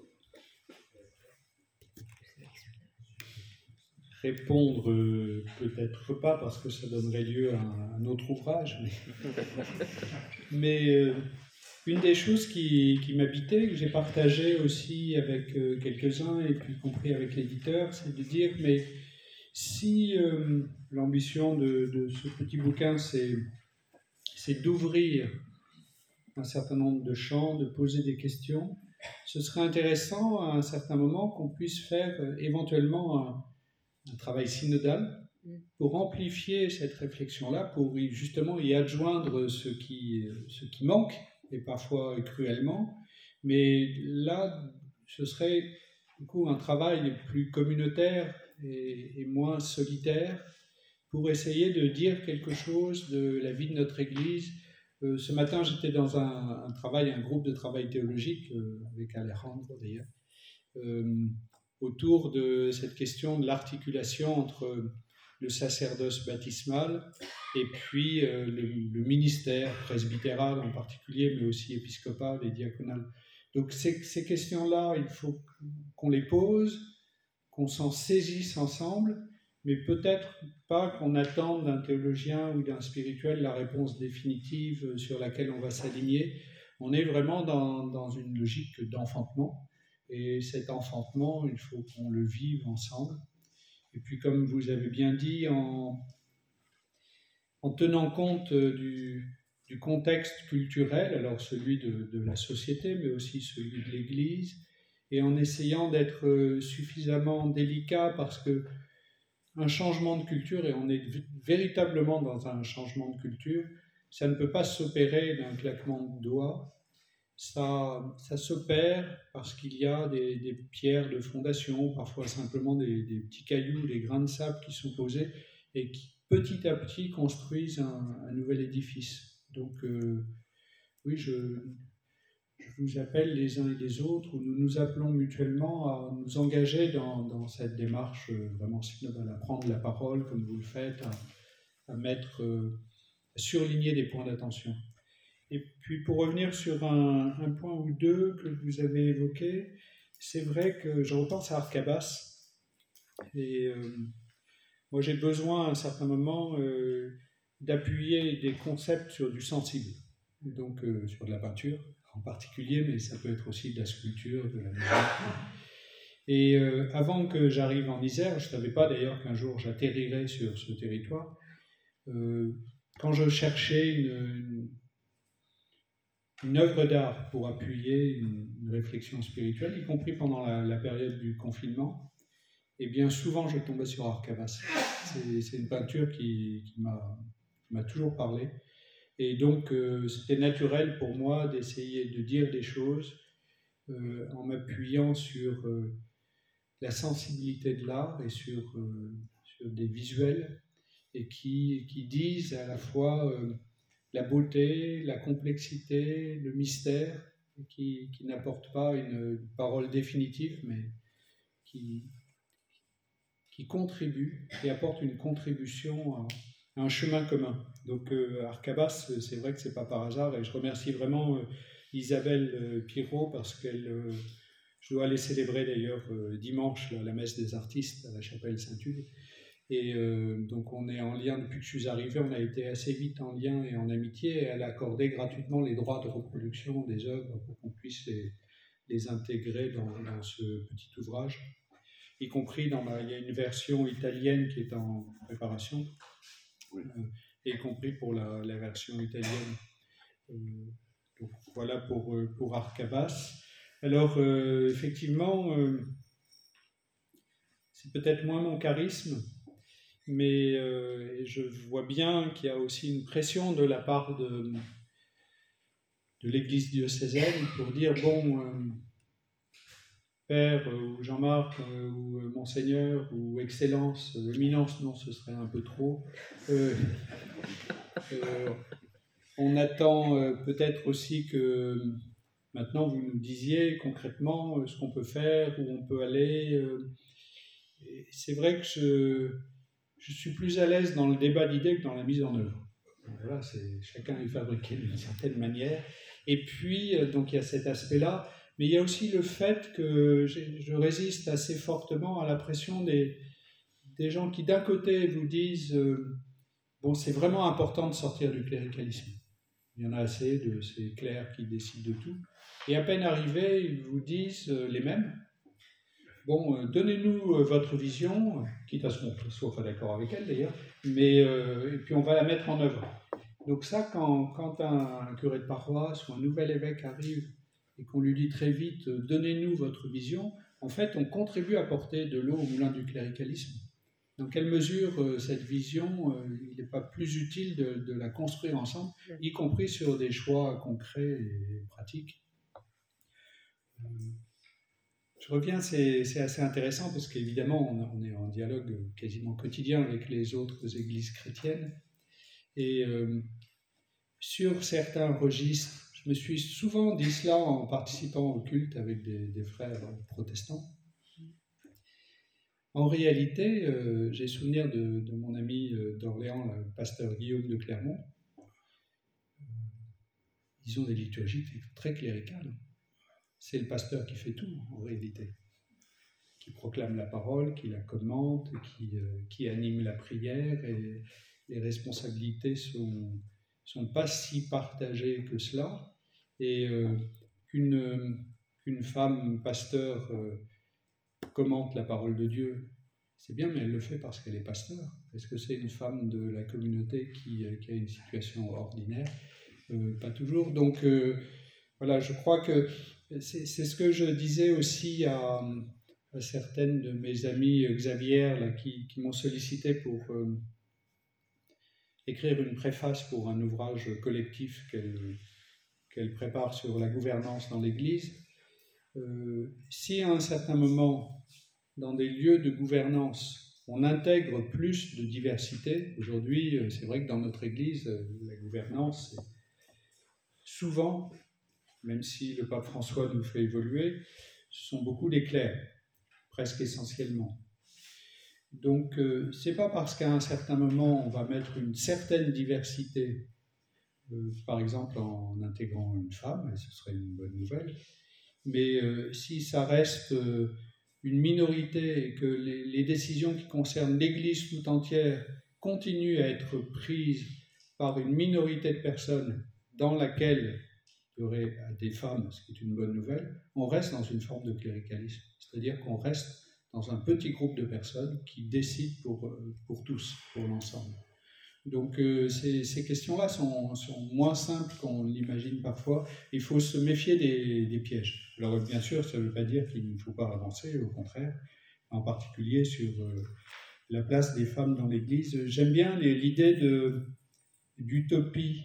répondre euh, peut-être pas parce que ça donnerait lieu à un autre ouvrage, mais, mais euh, une des choses qui, qui m'habitait, que j'ai partagé aussi avec euh, quelques-uns, et puis compris avec l'éditeur, c'est de dire, mais si euh, l'ambition de, de ce petit bouquin, c'est, c'est d'ouvrir un certain nombre de champs, de poser des questions, ce serait intéressant à un certain moment qu'on puisse faire euh, éventuellement un, un travail synodal pour amplifier cette réflexion-là, pour y, justement y adjoindre ce qui, ce qui manque, et parfois cruellement. Mais là, ce serait du coup un travail plus communautaire et, et moins solitaire pour essayer de dire quelque chose de la vie de notre Église. Euh, ce matin, j'étais dans un, un travail, un groupe de travail théologique, euh, avec Alejandro d'ailleurs, euh, autour de cette question de l'articulation entre le sacerdoce baptismal et puis euh, le, le ministère presbytéral en particulier, mais aussi épiscopal et diaconal. Donc ces, ces questions-là, il faut qu'on les pose, qu'on s'en saisisse ensemble, mais peut-être pas qu'on attende d'un théologien ou d'un spirituel la réponse définitive sur laquelle on va s'aligner. On est vraiment dans, dans une logique d'enfantement, et cet enfantement, il faut qu'on le vive ensemble. Et puis, comme vous avez bien dit, en, en tenant compte du, du contexte culturel, alors celui de, de la société, mais aussi celui de l'Église, et en essayant d'être suffisamment délicat, parce que un changement de culture, et on est véritablement dans un changement de culture, ça ne peut pas s'opérer d'un claquement de doigts. Ça, ça s'opère parce qu'il y a des, des pierres de fondation, parfois simplement des, des petits cailloux, des grains de sable qui sont posés et qui petit à petit construisent un, un nouvel édifice. Donc euh, oui, je, je vous appelle les uns et les autres, ou nous nous appelons mutuellement à nous engager dans, dans cette démarche vraiment synodale, à prendre la parole comme vous le faites, à, à mettre, à surligner des points d'attention. Et puis pour revenir sur un, un point ou deux que vous avez évoqué, c'est vrai que je repense à Arcabas. Et euh, moi j'ai besoin à un certain moment euh, d'appuyer des concepts sur du sensible, donc euh, sur de la peinture en particulier, mais ça peut être aussi de la sculpture, de la musique. Et euh, avant que j'arrive en Isère, je ne savais pas d'ailleurs qu'un jour j'atterrirais sur ce territoire, euh, quand je cherchais une, une une œuvre d'art pour appuyer une, une réflexion spirituelle, y compris pendant la, la période du confinement, et bien souvent je tombais sur Arcabas. C'est, c'est une peinture qui, qui, m'a, qui m'a toujours parlé, et donc euh, c'était naturel pour moi d'essayer de dire des choses euh, en m'appuyant sur euh, la sensibilité de l'art et sur, euh, sur des visuels, et qui, qui disent à la fois euh, la beauté, la complexité, le mystère, qui, qui n'apporte pas une parole définitive, mais qui, qui contribue et apporte une contribution à, à un chemin commun. Donc euh, Arcabas, c'est vrai que c'est pas par hasard, et je remercie vraiment euh, Isabelle euh, Pirot, parce qu'elle, euh, je dois aller célébrer d'ailleurs euh, dimanche là, la messe des artistes à la chapelle Saint-Hugues. Et euh, donc on est en lien depuis que je suis arrivé, on a été assez vite en lien et en amitié, et elle a accordé gratuitement les droits de reproduction des œuvres pour qu'on puisse les, les intégrer dans, dans ce petit ouvrage, y compris dans ma, il y a une version italienne qui est en préparation, oui. euh, y compris pour la, la version italienne. Euh, donc voilà pour, pour Arcabas. Alors euh, effectivement, euh, c'est peut-être moins mon charisme, mais euh, je vois bien qu'il y a aussi une pression de la part de, de l'Église diocésaine pour dire, bon, euh, Père, ou Jean-Marc, euh, ou euh, Monseigneur, ou Excellence, euh, Éminence, non, ce serait un peu trop. Euh, euh, on attend euh, peut-être aussi que maintenant vous nous disiez concrètement euh, ce qu'on peut faire, où on peut aller. Euh, et c'est vrai que je... Je suis plus à l'aise dans le débat d'idées que dans la mise en œuvre. Voilà, c'est, chacun est fabriqué d'une certaine manière. Et puis, donc il y a cet aspect-là, mais il y a aussi le fait que je résiste assez fortement à la pression des, des gens qui, d'un côté, vous disent euh, bon, c'est vraiment important de sortir du cléricalisme. Il y en a assez de ces clercs qui décident de tout. Et à peine arrivés, ils vous disent euh, les mêmes. Bon, euh, donnez-nous euh, votre vision, quitte à ce qu'on ne soit pas d'accord avec elle d'ailleurs, mais euh, et puis on va la mettre en œuvre. Donc ça, quand, quand un, un curé de paroisse ou un nouvel évêque arrive et qu'on lui dit très vite euh, « donnez-nous votre vision », en fait, on contribue à porter de l'eau au moulin du cléricalisme. Dans quelle mesure euh, cette vision, euh, il n'est pas plus utile de, de la construire ensemble, y compris sur des choix concrets et pratiques. Euh, je reviens, c'est, c'est assez intéressant parce qu'évidemment, on, on est en dialogue quasiment quotidien avec les autres églises chrétiennes. Et euh, sur certains registres, je me suis souvent dit cela en participant au culte avec des, des frères protestants. En réalité, euh, j'ai souvenir de, de mon ami d'Orléans, le pasteur Guillaume de Clermont. Ils ont des liturgies très cléricales. C'est le pasteur qui fait tout, en réalité. Qui proclame la parole, qui la commente, qui, euh, qui anime la prière. Et les responsabilités sont, sont pas si partagées que cela. Et euh, qu'une, qu'une femme pasteur euh, commente la parole de Dieu, c'est bien, mais elle le fait parce qu'elle est pasteur. Est-ce que c'est une femme de la communauté qui, qui a une situation ordinaire ? euh, Pas toujours. Donc, euh, voilà, je crois que c'est, c'est ce que je disais aussi à, à certaines de mes amies Xavier là, qui, qui m'ont sollicité pour euh, écrire une préface pour un ouvrage collectif qu'elle, qu'elle prépare sur la gouvernance dans l'Église. Euh, si à un certain moment, dans des lieux de gouvernance, on intègre plus de diversité. Aujourd'hui, c'est vrai que dans notre Église, la gouvernance, c'est souvent, même si le pape François nous fait évoluer, ce sont beaucoup des clercs, presque essentiellement. Donc, euh, c'est pas parce qu'à un certain moment, on va mettre une certaine diversité, euh, par exemple en intégrant une femme, et ce serait une bonne nouvelle, mais euh, si ça reste euh, une minorité et que les, les décisions qui concernent l'Église tout entière continuent à être prises par une minorité de personnes dans laquelle il y aurait des femmes, ce qui est une bonne nouvelle, on reste dans une forme de cléricalisme. C'est-à-dire qu'on reste dans un petit groupe de personnes qui décident pour, pour tous, pour l'ensemble. Donc euh, ces, ces questions-là sont, sont moins simples qu'on l'imagine parfois. Il faut se méfier des, des pièges. Alors bien sûr, ça ne veut pas dire qu'il ne faut pas avancer, au contraire, en particulier sur euh, la place des femmes dans l'Église. J'aime bien les, l'idée de, d'utopie.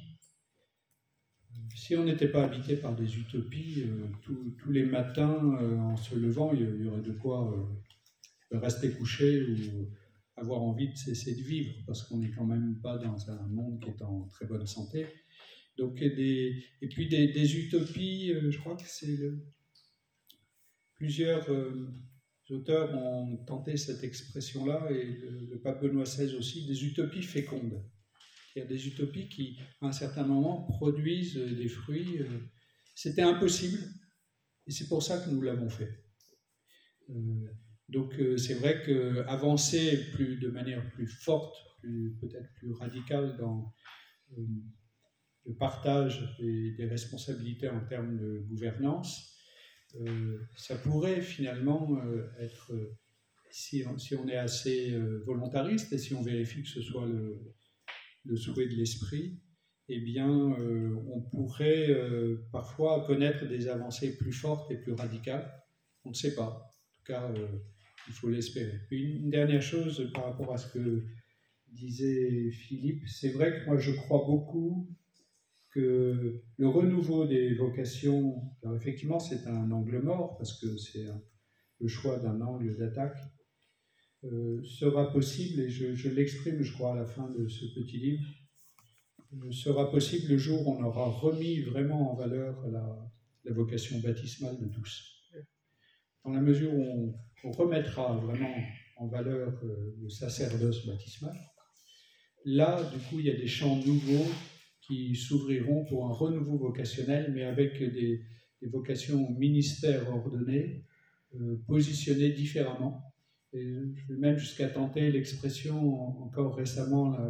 Si on n'était pas habité par des utopies, euh, tout, tous les matins, euh, en se levant, il y, y aurait de quoi euh, rester couché ou avoir envie de cesser de vivre, parce qu'on n'est quand même pas dans un monde qui est en très bonne santé. Donc, des, et puis des, des utopies, euh, je crois que c'est le, plusieurs euh, auteurs ont tenté cette expression-là, et le, le pape Benoît seize aussi, des utopies fécondes. Il y a des utopies qui, à un certain moment, produisent des fruits. Euh, c'était impossible, et c'est pour ça que nous l'avons fait. Euh, Donc euh, c'est vrai qu'avancer plus, de manière plus forte, plus, peut-être plus radicale dans euh, le partage des, des responsabilités en termes de gouvernance, euh, ça pourrait finalement euh, être, euh, si, on, si on est assez euh, volontariste et si on vérifie que ce soit le, le souhait de l'esprit, eh bien euh, on pourrait euh, parfois connaître des avancées plus fortes et plus radicales. On ne sait pas. En tout cas, euh, il faut l'espérer. Puis une dernière chose par rapport à ce que disait Philippe, c'est vrai que moi je crois beaucoup que le renouveau des vocations, alors effectivement c'est un angle mort parce que c'est un, le choix d'un angle d'attaque, euh, sera possible, et je, je l'exprime je crois à la fin de ce petit livre, euh, sera possible le jour où on aura remis vraiment en valeur la, la vocation baptismale de tous. Dans la mesure où on, on remettra vraiment en valeur euh, le sacerdoce baptismal, là, du coup, il y a des champs nouveaux qui s'ouvriront pour un renouveau vocationnel, mais avec des, des vocations ministères ordonnées, euh, positionnées différemment. Et je vais même jusqu'à tenter l'expression, encore récemment, là,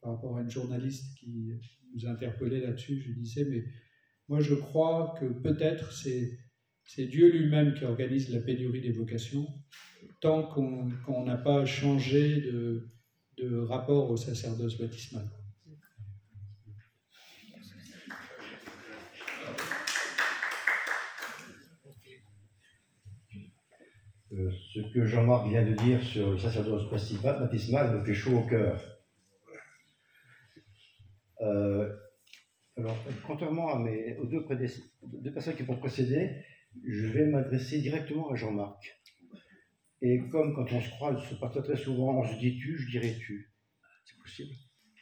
par rapport à une journaliste qui nous interpellait là-dessus. Je disais, mais moi je crois que peut-être c'est, c'est Dieu lui-même qui organise la pénurie des vocations, tant qu'on qu'on n'a pas changé de, de rapport au sacerdoce baptismal. Euh, ce que Jean-Marc vient de dire sur le sacerdoce baptismal me fait chaud au cœur. Euh, alors, contrairement à mes, aux deux, prédéc- deux personnes qui m'ont précédé, je vais m'adresser directement à Jean-Marc. Et comme quand on se croise, se parle très souvent, on se dit tu, je dirais tu. C'est possible?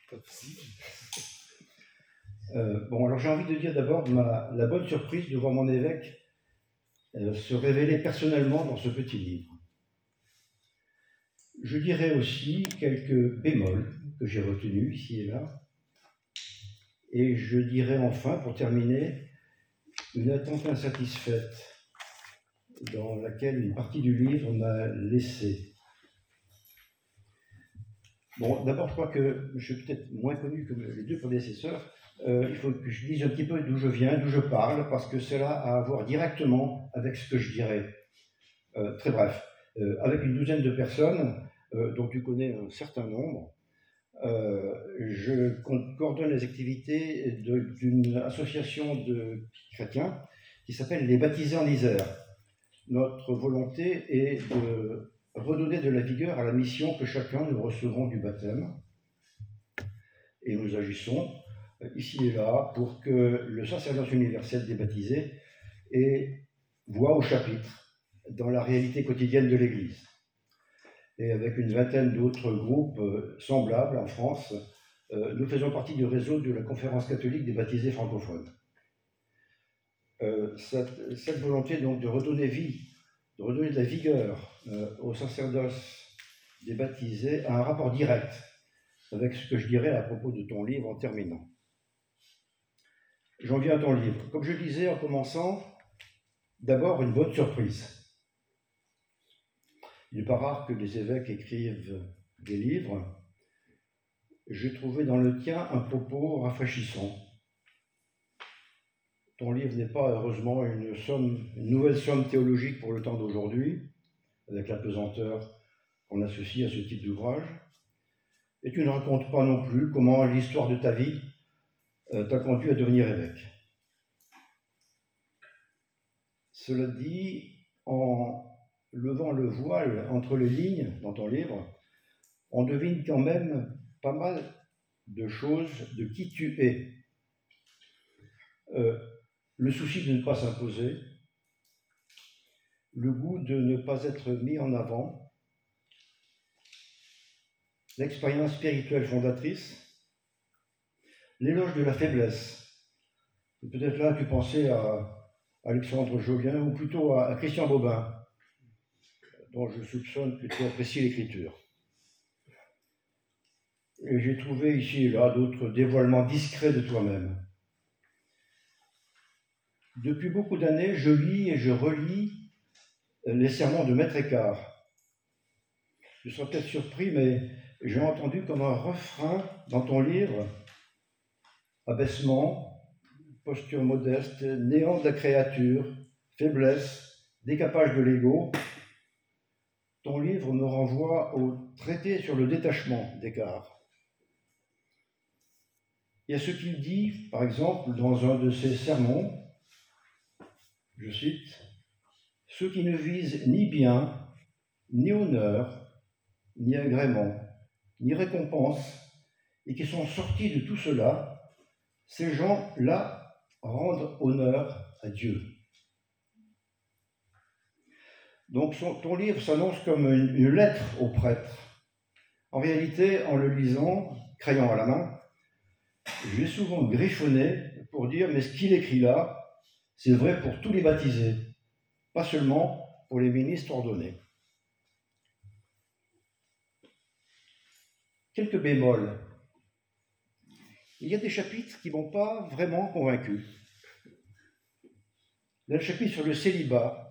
euh, Bon, alors j'ai envie de dire d'abord ma, la bonne surprise de voir mon évêque euh, se révéler personnellement dans ce petit livre. Je dirais aussi quelques bémols que j'ai retenus ici et là. Et je dirais enfin, pour terminer, une attente insatisfaite dans laquelle une partie du livre m'a laissé. Bon, d'abord, je crois que je suis peut-être moins connu que les deux prédécesseurs. Euh, il faut que je dise un petit peu d'où je viens, d'où je parle, parce que cela a à voir directement avec ce que je dirais. Euh, très bref, euh, avec une douzaine de personnes, euh, dont tu connais un certain nombre, euh, je coordonne les activités de, d'une association de chrétiens qui s'appelle les Baptisés en Isère. Notre volonté est de redonner de la vigueur à la mission que chacun nous recevons du baptême. Et nous agissons ici et là pour que le sacerdoce universel des baptisés ait voix au chapitre dans la réalité quotidienne de l'Église. Et avec une vingtaine d'autres groupes semblables en France, nous faisons partie du réseau de la Conférence catholique des baptisés francophones. Cette, cette volonté donc de redonner vie, de redonner de la vigueur au sacerdoce des baptisés a un rapport direct avec ce que je dirais à propos de ton livre en terminant. J'en viens à ton livre. Comme je disais en commençant, d'abord une bonne surprise. Il n'est pas rare que des évêques écrivent des livres. J'ai trouvé dans le tien un propos rafraîchissant. Ton livre n'est pas, heureusement, une, somme, une nouvelle somme théologique pour le temps d'aujourd'hui, avec la pesanteur qu'on associe à ce type d'ouvrage. Et tu ne racontes pas non plus comment l'histoire de ta vie euh, t'a conduit à devenir évêque. Cela dit, en levant le voile entre les lignes dans ton livre, on devine quand même pas mal de choses de qui tu es. Euh, le souci de ne pas s'imposer, le goût de ne pas être mis en avant, l'expérience spirituelle fondatrice, l'éloge de la faiblesse. Peut-être là tu pensais à Alexandre Jolien ou plutôt à Christian Bobin, dont je soupçonne que tu apprécies l'écriture. Et j'ai trouvé ici et là d'autres dévoilements discrets de toi-même. Depuis beaucoup d'années, je lis et je relis les sermons de Maître Écart. Tu seras peut-être surpris, mais j'ai entendu comme un refrain dans ton livre « Abaissement, posture modeste, néant de la créature, faiblesse, décapage de l'ego ». Ton livre me renvoie au traité sur le détachement d'Écart. Il y a ce qu'il dit, par exemple, dans un de ses sermons, je cite, « Ceux qui ne visent ni bien, ni honneur, ni agrément, ni récompense, et qui sont sortis de tout cela, ces gens-là rendent honneur à Dieu. » Donc son, ton livre s'annonce comme une, une lettre au prêtre. En réalité, en le lisant, crayon à la main, j'ai souvent griffonné pour dire, mais ce qu'il écrit là, c'est vrai pour tous les baptisés, pas seulement pour les ministres ordonnés. Quelques bémols. Il y a des chapitres qui ne m'ont pas vraiment convaincu. Il y a le chapitre sur le célibat,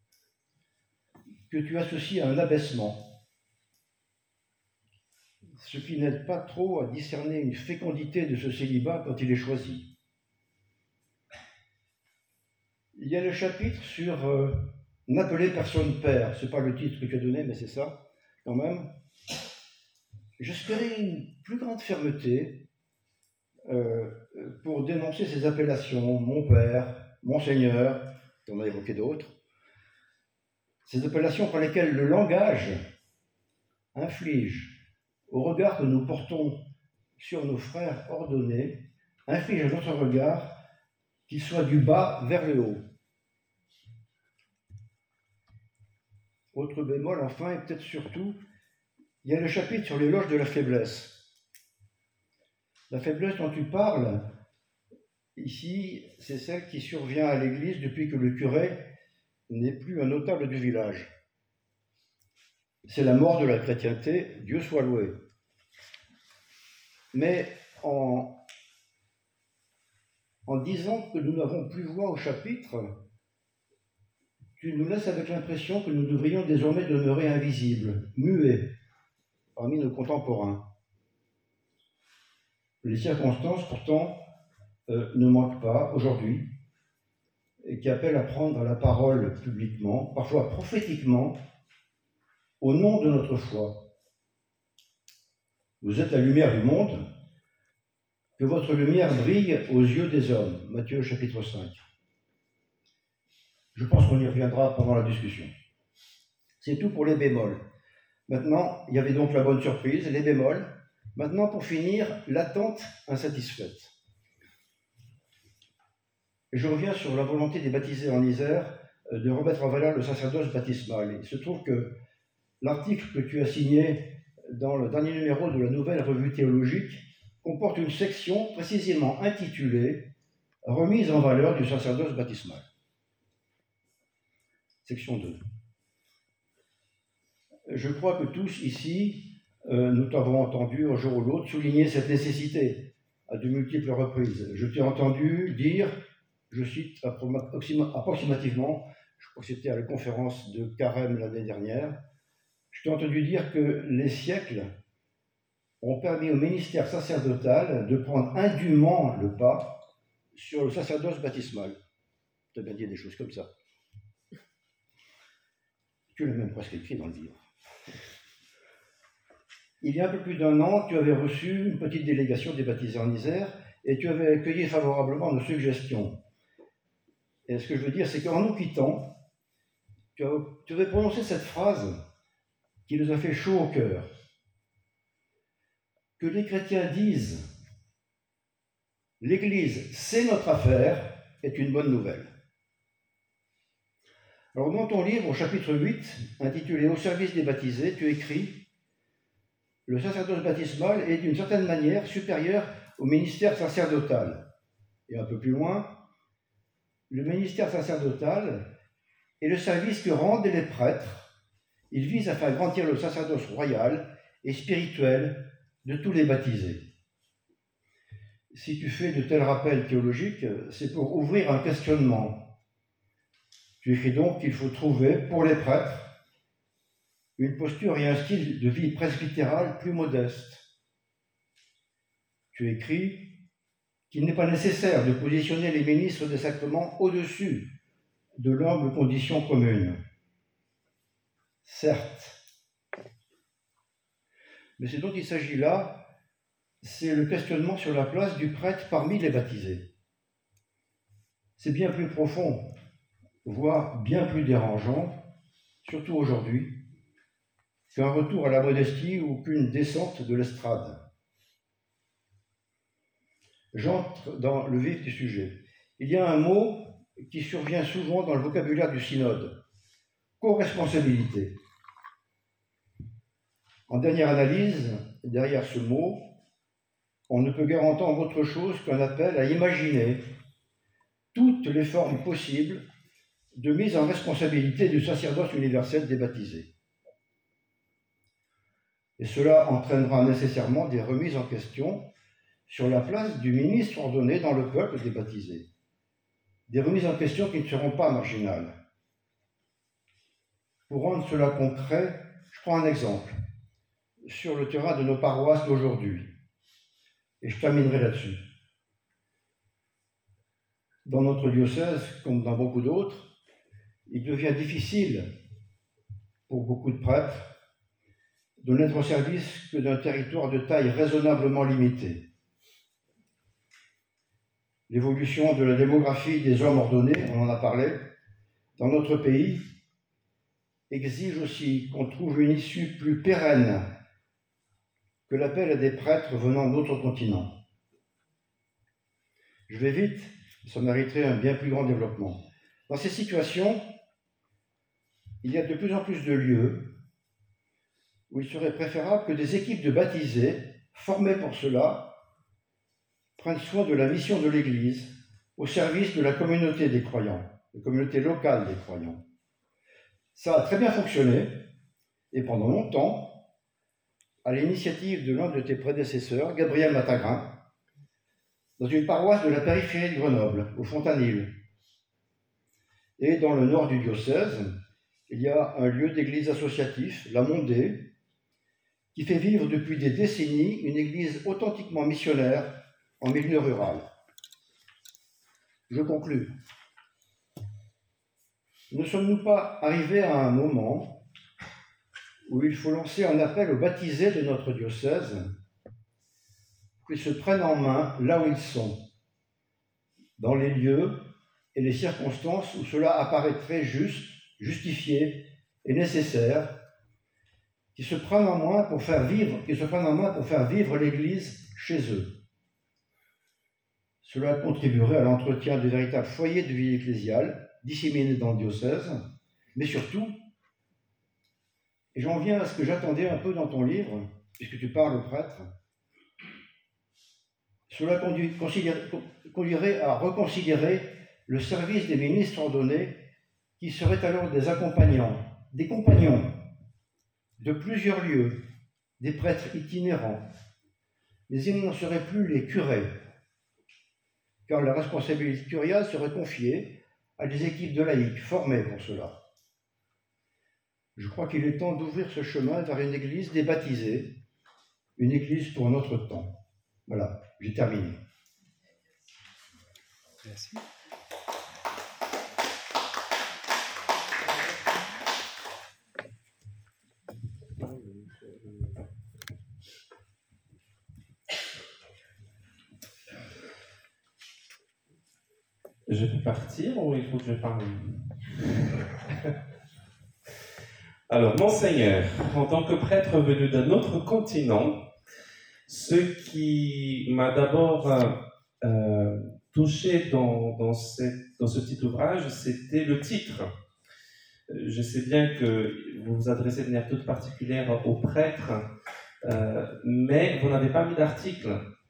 que tu associes à un abaissement. Ce ce qui n'aide pas trop à discerner une fécondité de ce célibat quand il est choisi. Il y a le chapitre sur euh, « N'appeler personne père », ce n'est pas le titre que tu as donné, mais c'est ça, quand même. J'espérais une plus grande fermeté euh, pour dénoncer ces appellations, mon père, mon Seigneur, tu en as évoqué d'autres, ces appellations par lesquelles le langage inflige, au regard que nous portons sur nos frères ordonnés, inflige à notre regard qu'il soit du bas vers le haut. Autre bémol, enfin, et peut-être surtout, il y a le chapitre sur l'éloge de la faiblesse. La faiblesse dont tu parles, ici, c'est celle qui survient à l'Église depuis que le curé n'est plus un notable du village. C'est la mort de la chrétienté, Dieu soit loué. Mais en, en disant que nous n'avons plus voix au chapitre, tu nous laisses avec l'impression que nous devrions désormais demeurer invisibles, muets, parmi nos contemporains. Les circonstances, pourtant, euh, ne manquent pas aujourd'hui, et qui appellent à prendre la parole publiquement, parfois prophétiquement, au nom de notre foi. Vous êtes la lumière du monde, que votre lumière brille aux yeux des hommes. Matthieu chapitre cinq. Je pense qu'on y reviendra pendant la discussion. C'est tout pour les bémols. Maintenant, il y avait donc la bonne surprise, les bémols. Maintenant, pour finir, l'attente insatisfaite. Je reviens sur la volonté des baptisés en Isère de remettre en valeur le sacerdoce baptismal. Il se trouve que l'article que tu as signé dans le dernier numéro de la Nouvelle Revue théologique comporte une section précisément intitulée « Remise en valeur du sacerdoce baptismal ». Section deux. Je crois que tous ici, euh, nous t'avons entendu un jour ou l'autre souligner cette nécessité à de multiples reprises. Je t'ai entendu dire, je cite approximativement, je crois que c'était à la conférence de Carême l'année dernière, je t'ai entendu dire que les siècles ont permis au ministère sacerdotal de prendre indûment le pas sur le sacerdoce baptismal. Tu as bien dit des choses comme ça. Tu l'as même presque écrit dans le livre. Il y a un peu plus d'un an, tu avais reçu une petite délégation des baptisés en Isère et tu avais accueilli favorablement nos suggestions. Et ce que je veux dire, c'est qu'en nous quittant, tu, as, tu avais prononcé cette phrase qui nous a fait chaud au cœur. Que les chrétiens disent « l'Église, c'est notre affaire » est une bonne nouvelle. Alors, dans ton livre, au chapitre huit, intitulé « Au service des baptisés », tu écris « Le sacerdoce baptismal est d'une certaine manière supérieur au ministère sacerdotal. » Et un peu plus loin, « Le ministère sacerdotal est le service que rendent les prêtres. Il vise à faire grandir le sacerdoce royal et spirituel de tous les baptisés. » Si tu fais de tels rappels théologiques, c'est pour ouvrir un questionnement. Tu écris donc qu'il faut trouver, pour les prêtres, une posture et un style de vie presbytéral plus modeste. Tu écris qu'il n'est pas nécessaire de positionner les ministres des sacrements au-dessus de l'humble condition commune. Certes. Mais ce dont il s'agit là, c'est le questionnement sur la place du prêtre parmi les baptisés. C'est bien plus profond, voire bien plus dérangeant, surtout aujourd'hui, qu'un retour à la modestie ou qu'une descente de l'estrade. J'entre dans le vif du sujet. Il y a un mot qui survient souvent dans le vocabulaire du synode, co-responsabilité. En dernière analyse, derrière ce mot, on ne peut guère entendre autre chose qu'un appel à imaginer toutes les formes possibles de mise en responsabilité du sacerdoce universel des baptisés. Et cela entraînera nécessairement des remises en question sur la place du ministre ordonné dans le peuple des baptisés. Des remises en question qui ne seront pas marginales. Pour rendre cela concret, je prends un exemple. sur le terrain de nos paroisses d'aujourd'hui. Et je terminerai là-dessus. Dans notre diocèse, comme dans beaucoup d'autres, il devient difficile pour beaucoup de prêtres de n'être au service que d'un territoire de taille raisonnablement limitée. L'évolution de la démographie des hommes ordonnés, on en a parlé, dans notre pays, exige aussi qu'on trouve une issue plus pérenne que l'appel à des prêtres venant d'autres continents. Je vais vite, ça mériterait un bien plus grand développement. Dans ces situations, il y a de plus en plus de lieux où il serait préférable que des équipes de baptisés, formées pour cela, prennent soin de la mission de l'Église au service de la communauté des croyants, la communauté locale des croyants. Ça a très bien fonctionné, et pendant longtemps, à l'initiative de l'un de tes prédécesseurs, Gabriel Matagrin, dans une paroisse de la périphérie de Grenoble, au Fontanil. Et dans le nord du diocèse, il y a un lieu d'église associatif, la Mondée, qui fait vivre depuis des décennies une église authentiquement missionnaire en milieu rural. Je conclus. Ne sommes-nous pas arrivés à un moment où il faut lancer un appel aux baptisés de notre diocèse pour qu'ils se prennent en main là où ils sont, dans les lieux et les circonstances où cela apparaîtrait juste, justifié et nécessaire, qu'ils se prennent en main pour faire vivre, qu'ils se prennent en main pour faire vivre l'Église chez eux. Cela contribuerait à l'entretien de véritables foyers de vie ecclésiale disséminés dans le diocèse, mais surtout, et j'en viens à ce que j'attendais un peu dans ton livre, puisque tu parles aux prêtres, cela conduit, conduirait à reconsidérer le service des ministres ordonnés qui seraient alors des accompagnants, des compagnons de plusieurs lieux, des prêtres itinérants, mais ils n'en seraient plus les curés, car la responsabilité curiale serait confiée à des équipes de laïcs formées pour cela. Je crois qu'il est temps d'ouvrir ce chemin vers une église des baptisés, une église pour notre temps. Voilà, j'ai terminé. Merci. Je peux partir ou il faut que je parle? Alors, Monseigneur, en tant que prêtre venu d'un autre continent, ce qui m'a d'abord euh, touché dans, dans, cette, dans ce petit ouvrage, c'était le titre. Je sais bien que vous vous adressez de manière toute particulière aux prêtres, euh, mais vous n'avez pas mis d'article.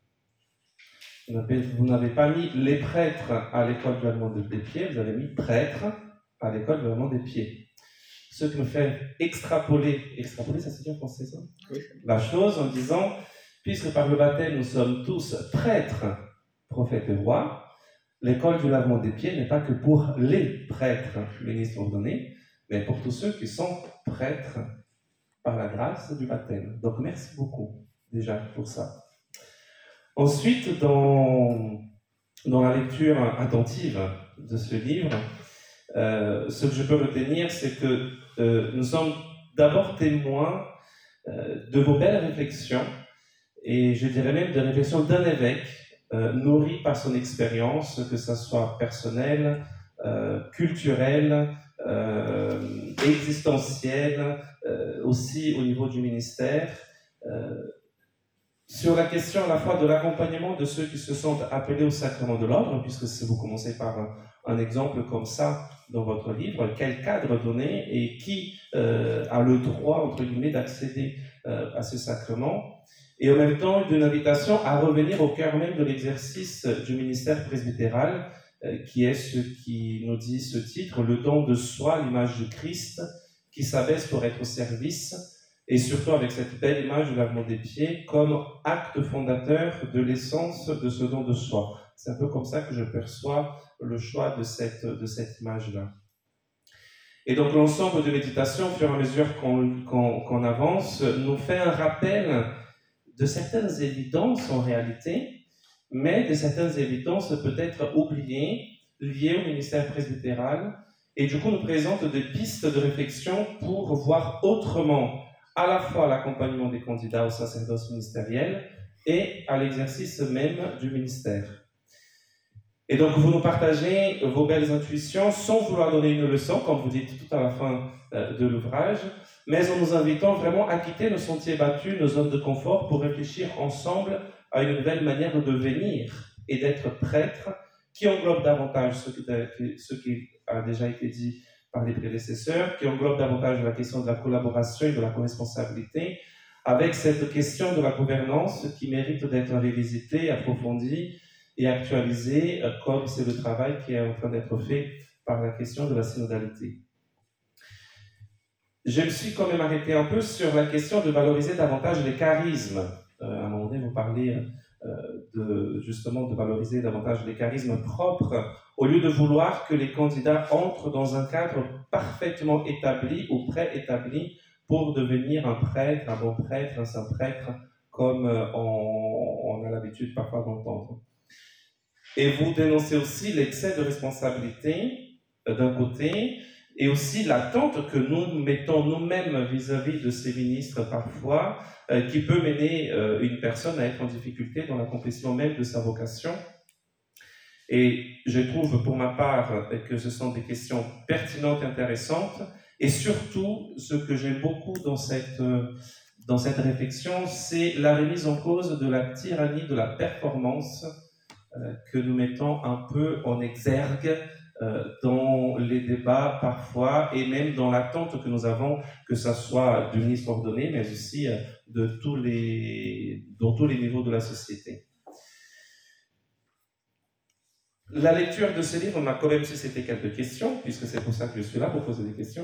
Vous n'avez pas mis les prêtres à l'école du lavement des pieds, vous avez mis prêtres à l'école du lavement des pieds. Ce qui me fait extrapoler, extrapoler, ça se dit en français ça ? Oui. La chose en disant, puisque par le baptême nous sommes tous prêtres, prophètes et rois, l'école du lavement des pieds n'est pas que pour les prêtres, ministres ordonnés, mais pour tous ceux qui sont prêtres par la grâce du baptême. Donc merci beaucoup déjà pour ça. Ensuite, dans, dans la lecture attentive de ce livre, euh, ce que je peux retenir, c'est que euh, nous sommes d'abord témoins euh, de vos belles réflexions, et je dirais même de réflexions d'un évêque euh, nourri par son expérience, que ce soit personnelle, euh, culturelle, euh, existentielle, euh, aussi au niveau du ministère, euh, sur la question à la fois de l'accompagnement de ceux qui se sentent appelés au sacrement de l'ordre, puisque si vous commencez par un, un exemple comme ça dans votre livre, quel cadre donner et qui euh, a le droit, entre guillemets, d'accéder euh, à ce sacrement, et en même temps d'une invitation à revenir au cœur même de l'exercice du ministère presbytéral, euh, qui est ce qui nous dit ce titre, le don de soi, l'image du Christ, qui s'abaisse pour être au service, et surtout avec cette belle image du lavement des pieds comme acte fondateur de l'essence de ce don de soi. C'est un peu comme ça que je perçois le choix de cette, de cette image-là. Et donc l'ensemble de méditation, au fur et à mesure qu'on qu'on, qu'on avance, nous fait un rappel de certaines évidences en réalité, mais de certaines évidences peut-être oubliées, liées au ministère presbytéral, et du coup nous présente des pistes de réflexion pour voir autrement à la fois l'accompagnement des candidats au sacerdoce ministériel et à l'exercice même du ministère. Et donc vous nous partagez vos belles intuitions sans vouloir donner une leçon, comme vous dites tout à la fin de l'ouvrage, mais en nous invitant vraiment à quitter nos sentiers battus, nos zones de confort, pour réfléchir ensemble à une nouvelle manière de devenir et d'être prêtre, qui englobe davantage ce qui, ce qui a déjà été dit par les prédécesseurs, qui englobe davantage la question de la collaboration et de la co-responsabilité, avec cette question de la gouvernance qui mérite d'être révisitée, approfondie et actualisée, comme c'est le travail qui est en train d'être fait par la question de la synodalité. Je me suis quand même arrêté un peu sur la question de valoriser davantage les charismes. Euh, à un moment donné, vous parlez euh, de, justement de valoriser davantage les charismes propres, au lieu de vouloir que les candidats entrent dans un cadre parfaitement établi ou préétabli pour devenir un prêtre, un bon prêtre, un saint prêtre, comme on, on a l'habitude parfois d'entendre. Et vous dénoncez aussi l'excès de responsabilité euh, d'un côté, et aussi l'attente que nous mettons nous-mêmes vis-à-vis de ces ministres parfois, euh, qui peut mener euh, une personne à être en difficulté dans l'accomplissement même de sa vocation. Et je trouve pour ma part que ce sont des questions pertinentes, intéressantes, et surtout, ce que j'aime beaucoup dans cette, euh, dans cette réflexion, c'est la remise en cause de la tyrannie de la performance euh, que nous mettons un peu en exergue Euh, dans les débats parfois, et même dans l'attente que nous avons, que ce soit du ministre ordonné, mais aussi euh, de tous les, dans tous les niveaux de la société. La lecture de ce livre m'a quand même suscité quelques questions, puisque c'est pour ça que je suis là, pour poser des questions.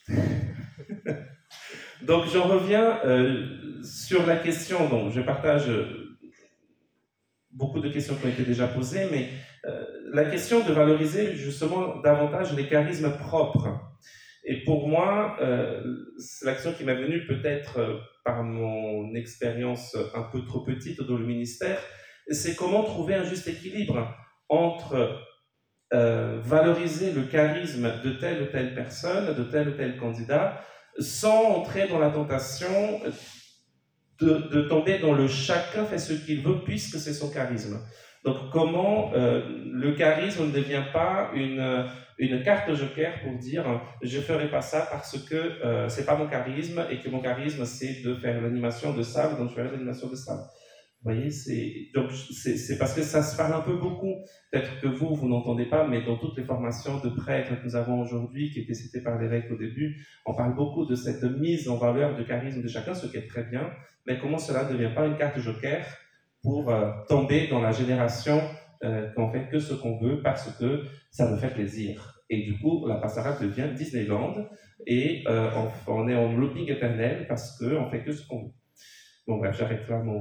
Donc j'en reviens euh, sur la question, donc je partage beaucoup de questions qui ont été déjà posées, mais euh, la question de valoriser justement davantage les charismes propres. Et pour moi, euh, c'est l'action qui m'est venue peut-être euh, par mon expérience un peu trop petite dans le ministère, c'est comment trouver un juste équilibre entre euh, valoriser le charisme de telle ou telle personne, de tel ou tel candidat, sans entrer dans la tentation De, de tomber dans le chacun fait ce qu'il veut puisque c'est son charisme. Donc comment euh, le charisme ne devient pas une, une carte joker pour dire je ne ferai pas ça parce que euh, c'est pas mon charisme et que mon charisme c'est de faire l'animation de salle, donc je ferai l'animation de salle. Vous voyez, c'est, donc c'est, c'est parce que ça se parle un peu beaucoup, peut-être que vous, vous n'entendez pas, mais dans toutes les formations de prêtres que nous avons aujourd'hui, qui étaient citées par l'évêque au début, on parle beaucoup de cette mise en valeur du charisme de chacun, ce qui est très bien, mais comment cela ne devient pas une carte joker pour euh, tomber dans la génération euh, qu'on fait que ce qu'on veut parce que ça nous fait plaisir. Et du coup, la pastorale devient Disneyland et euh, on, on est en looping éternel parce qu'on fait que ce qu'on veut. Bon bref, j'arrête là mon...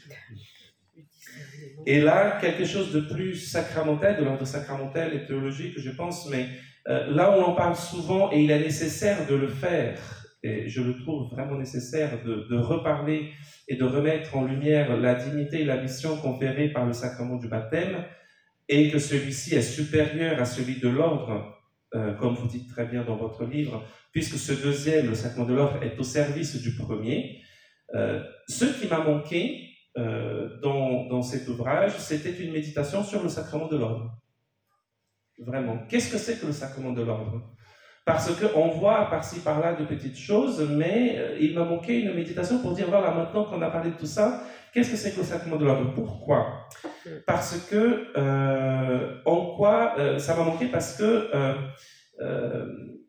Et là, quelque chose de plus sacramentel, de l'ordre sacramentel et théologique, je pense, mais euh, là où on en parle souvent, et il est nécessaire de le faire, et je le trouve vraiment nécessaire de, de reparler et de remettre en lumière la dignité et la mission conférée par le sacrement du baptême, et que celui-ci est supérieur à celui de l'ordre, euh, comme vous dites très bien dans votre livre, puisque ce deuxième, le sacrement de l'ordre, est au service du premier. Euh, ce qui m'a manqué euh, dans, dans cet ouvrage, c'était une méditation sur le sacrement de l'ordre. Vraiment. Qu'est-ce que c'est que le sacrement de l'ordre? Parce qu'on voit par-ci par-là de petites choses, mais euh, il m'a manqué une méditation pour dire, voilà, maintenant qu'on a parlé de tout ça, qu'est-ce que c'est que le sacrement de l'ordre? Pourquoi? Parce que, euh, en quoi, euh, ça m'a manqué parce que, euh, euh,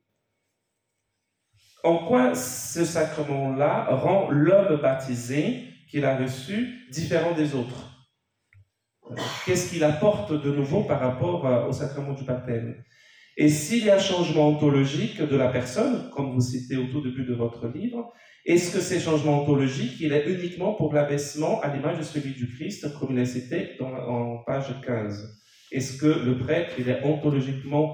en quoi ce sacrement-là rend l'homme baptisé qu'il a reçu différent des autres? Qu'est-ce qu'il apporte de nouveau par rapport au sacrement du baptême? Et s'il y a un changement ontologique de la personne, comme vous citez au tout début de votre livre, est-ce que ces changements ontologiques, il est uniquement pour l'abaissement à l'image de celui du Christ, comme il est cité dans, en page quinze? Est-ce que le prêtre, il est ontologiquement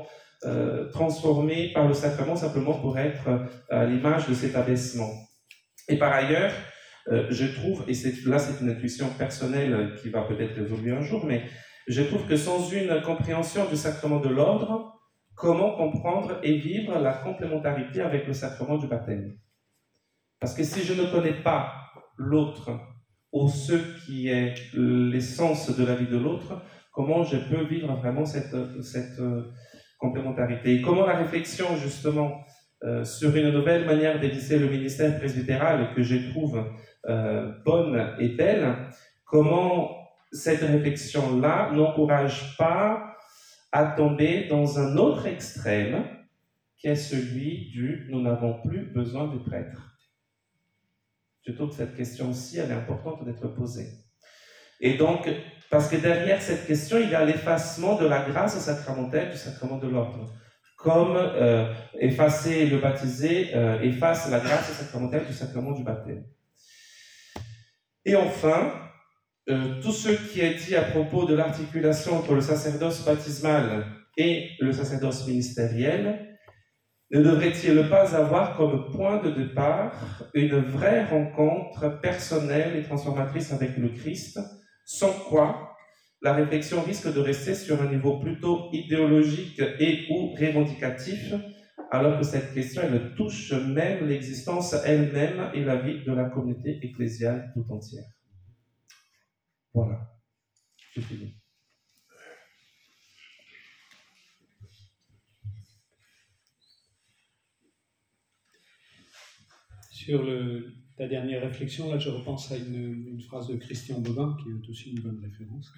euh, transformés par le sacrement simplement pour être euh, à l'image de cet abaissement. Et par ailleurs, euh, je trouve, et c'est, là c'est une intuition personnelle qui va peut-être évoluer un jour, mais je trouve que sans une compréhension du sacrement de l'ordre, comment comprendre et vivre la complémentarité avec le sacrement du baptême? Parce que si je ne connais pas l'autre, ou ce qui est l'essence de la vie de l'autre, comment je peux vivre vraiment cette, cette euh, complémentarité? Et comment la réflexion, justement, euh, sur une nouvelle manière d'édifier le ministère presbytéral, que je trouve euh, bonne et belle, comment cette réflexion-là n'encourage pas à tomber dans un autre extrême, qui est celui du « nous n'avons plus besoin des prêtres ». Je trouve que cette question-ci, elle est importante d'être posée. Et donc, parce que derrière cette question, il y a l'effacement de la grâce sacramentelle du sacrement de l'ordre. Comme euh, effacer le baptisé euh, efface la grâce sacramentelle du sacrement du baptême. Et enfin, euh, tout ce qui est dit à propos de l'articulation entre le sacerdoce baptismal et le sacerdoce ministériel, ne devrait-il pas avoir comme point de départ une vraie rencontre personnelle et transformatrice avec le Christ, sans quoi la réflexion risque de rester sur un niveau plutôt idéologique et ou revendicatif, alors que cette question, elle touche même l'existence elle-même et la vie de la communauté ecclésiale tout entière. Voilà, j'ai fini. Sur le, ta dernière réflexion, là, je repense à une, une phrase de Christian Bobin, qui est aussi une bonne référence,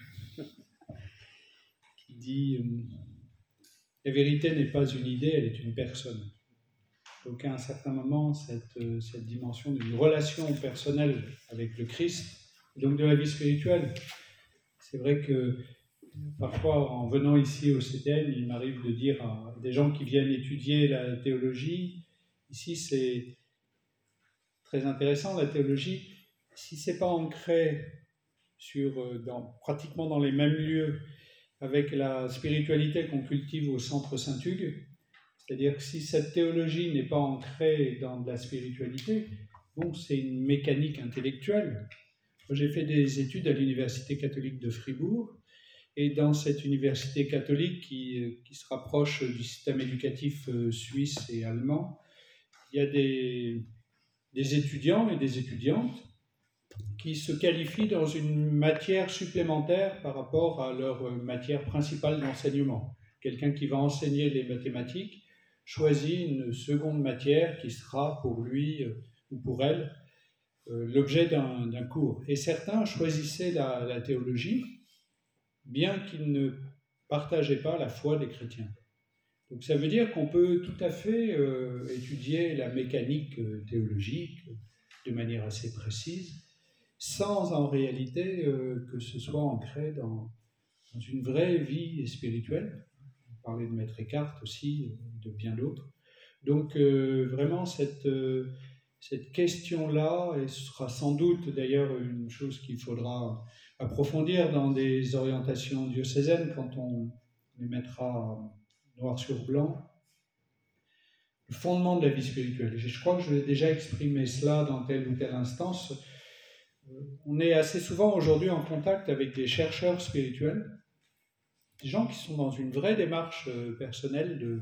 qui dit euh, « La vérité n'est pas une idée, elle est une personne ». Donc à un certain moment, cette, cette dimension d'une relation personnelle avec le Christ, donc de la vie spirituelle, c'est vrai que parfois, en venant ici au C T N, il m'arrive de dire à des gens qui viennent étudier la théologie, ici c'est très intéressant, la théologie, si ce n'est pas ancré sur, dans, pratiquement dans les mêmes lieux avec la spiritualité qu'on cultive au Centre Saint-Hugues, c'est-à-dire que si cette théologie n'est pas ancrée dans de la spiritualité, bon, c'est une mécanique intellectuelle. Moi, j'ai fait des études à l'Université catholique de Fribourg, et dans cette université catholique qui, qui se rapproche du système éducatif suisse et allemand, il y a des... des étudiants et des étudiantes qui se qualifient dans une matière supplémentaire par rapport à leur matière principale d'enseignement. Quelqu'un qui va enseigner les mathématiques choisit une seconde matière qui sera pour lui euh, ou pour elle euh, l'objet d'un, d'un cours. Et certains choisissaient la, la théologie, bien qu'ils ne partageaient pas la foi des chrétiens. Donc ça veut dire qu'on peut tout à fait euh, étudier la mécanique euh, théologique euh, de manière assez précise, sans en réalité euh, que ce soit ancré dans, dans une vraie vie spirituelle. On parlait de Maître Eckhart aussi, euh, de bien d'autres. Donc euh, vraiment cette, euh, cette question-là, et ce sera sans doute d'ailleurs une chose qu'il faudra approfondir dans des orientations diocésaines quand on les mettra noir sur blanc, le fondement de la vie spirituelle. Je crois que je l'ai déjà exprimé cela dans telle ou telle instance. On est assez souvent aujourd'hui en contact avec des chercheurs spirituels, des gens qui sont dans une vraie démarche personnelle de...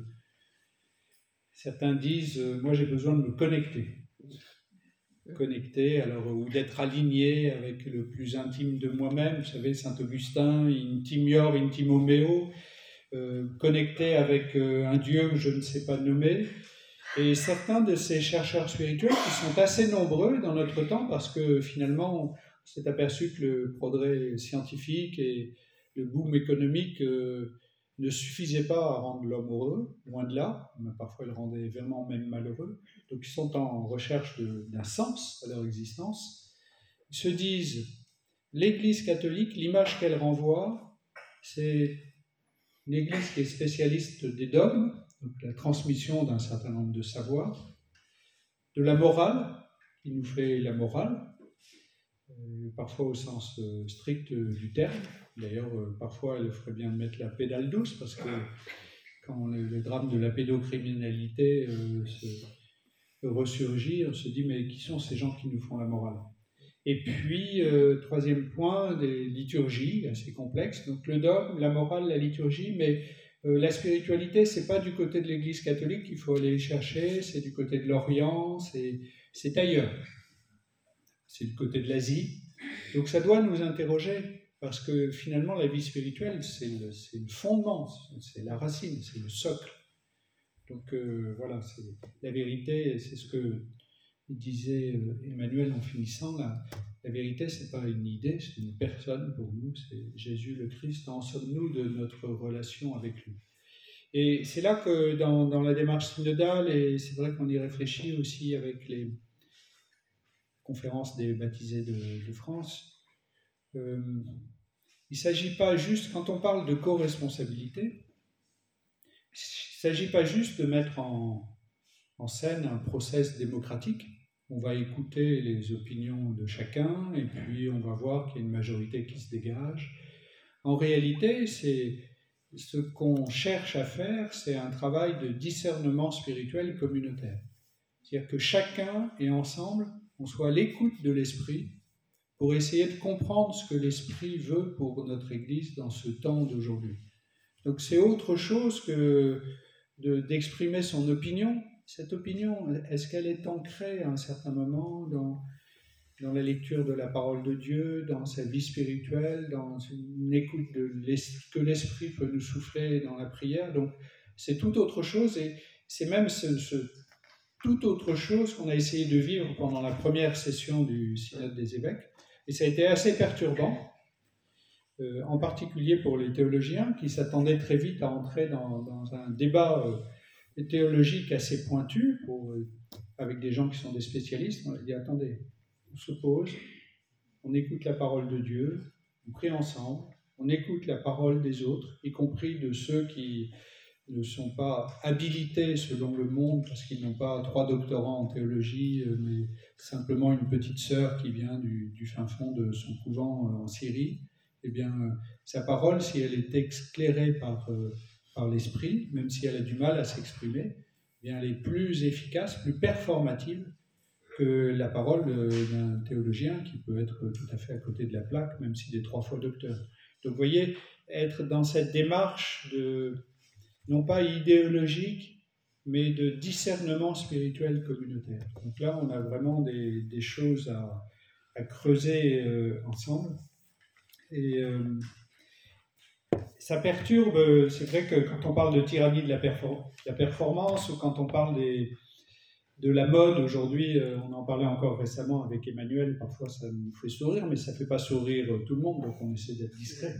Certains disent « moi j'ai besoin de me connecter ». Connecter, alors, ou d'être aligné avec le plus intime de moi-même. Vous savez, saint Augustin, intimior intimo meo, euh, connecté avec euh, un Dieu que je ne sais pas nommer. Et certains de ces chercheurs spirituels, qui sont assez nombreux dans notre temps, parce que finalement, on s'est aperçu que le progrès scientifique et le boom économique euh, ne suffisaient pas à rendre l'homme heureux, loin de là, mais parfois ils le rendaient vraiment même malheureux. Donc ils sont en recherche de, d'un sens à leur existence. Ils se disent, l'Église catholique, l'image qu'elle renvoie, c'est une Église qui est spécialiste des dogmes, donc la transmission d'un certain nombre de savoirs, de la morale, qui nous fait la morale, euh, parfois au sens euh, strict euh, du terme. D'ailleurs, euh, parfois, il ferait bien de mettre la pédale douce, parce que quand le, le drame de la pédocriminalité euh, se, ressurgit, on se dit mais qui sont ces gens qui nous font la morale? Et puis, euh, troisième point, des liturgies assez complexes. Donc le dogme, la morale, la liturgie, mais euh, la spiritualité, c'est pas du côté de l'Église catholique qu'il faut aller chercher, c'est du côté de l'Orient, c'est, c'est ailleurs. C'est du côté de l'Asie. Donc ça doit nous interroger, parce que finalement la vie spirituelle, c'est le, c'est le fondement, c'est la racine, c'est le socle. Donc euh, voilà, c'est la vérité, c'est ce que disait Emmanuel en finissant, la, la vérité, c'est pas une idée, c'est une personne pour nous, c'est Jésus le Christ. En sommes-nous de notre relation avec lui? Et c'est là que dans, dans la démarche synodale, et c'est vrai qu'on y réfléchit aussi avec les conférences des baptisés de, de France, euh, il ne s'agit pas juste, quand on parle de co-responsabilité, il ne s'agit pas juste de mettre en, en scène un process démocratique. On va écouter les opinions de chacun et puis on va voir qu'il y a une majorité qui se dégage. En réalité, c'est, ce qu'on cherche à faire, c'est un travail de discernement spirituel communautaire. C'est-à-dire que chacun et ensemble, on soit à l'écoute de l'Esprit pour essayer de comprendre ce que l'Esprit veut pour notre Église dans ce temps d'aujourd'hui. Donc c'est autre chose que de, d'exprimer son opinion. Cette opinion, est-ce qu'elle est ancrée à un certain moment dans, dans la lecture de la parole de Dieu, dans sa vie spirituelle, dans une écoute de ce que l'Esprit peut nous souffler dans la prière? Donc c'est tout autre chose, et c'est même ce, ce tout autre chose qu'on a essayé de vivre pendant la première session du Synode des évêques, et ça a été assez perturbant, euh, en particulier pour les théologiens qui s'attendaient très vite à entrer dans, dans un débat euh, théologique assez pointu, pour, euh, avec des gens qui sont des spécialistes. On a dit, attendez, on se pose, on écoute la parole de Dieu, on prie ensemble, on écoute la parole des autres, y compris de ceux qui ne sont pas habilités selon le monde, parce qu'ils n'ont pas trois doctorats en théologie, mais simplement une petite sœur qui vient du, du fin fond de son couvent en Syrie. Eh bien, sa parole, si elle est éclairée par, par l'Esprit, même si elle a du mal à s'exprimer, eh bien, elle est plus efficace, plus performative que la parole d'un théologien qui peut être tout à fait à côté de la plaque, même s'il est trois fois docteur. Donc, vous voyez, être dans cette démarche de non pas idéologique, mais de discernement spirituel communautaire. Donc là, on a vraiment des, des choses à, à creuser euh, ensemble. Et euh, ça perturbe, c'est vrai que quand on parle de tyrannie de la, perfor- la performance, ou quand on parle des, de la mode aujourd'hui, euh, on en parlait encore récemment avec Emmanuel, parfois ça nous fait sourire, mais ça ne fait pas sourire tout le monde, donc on essaie d'être discret.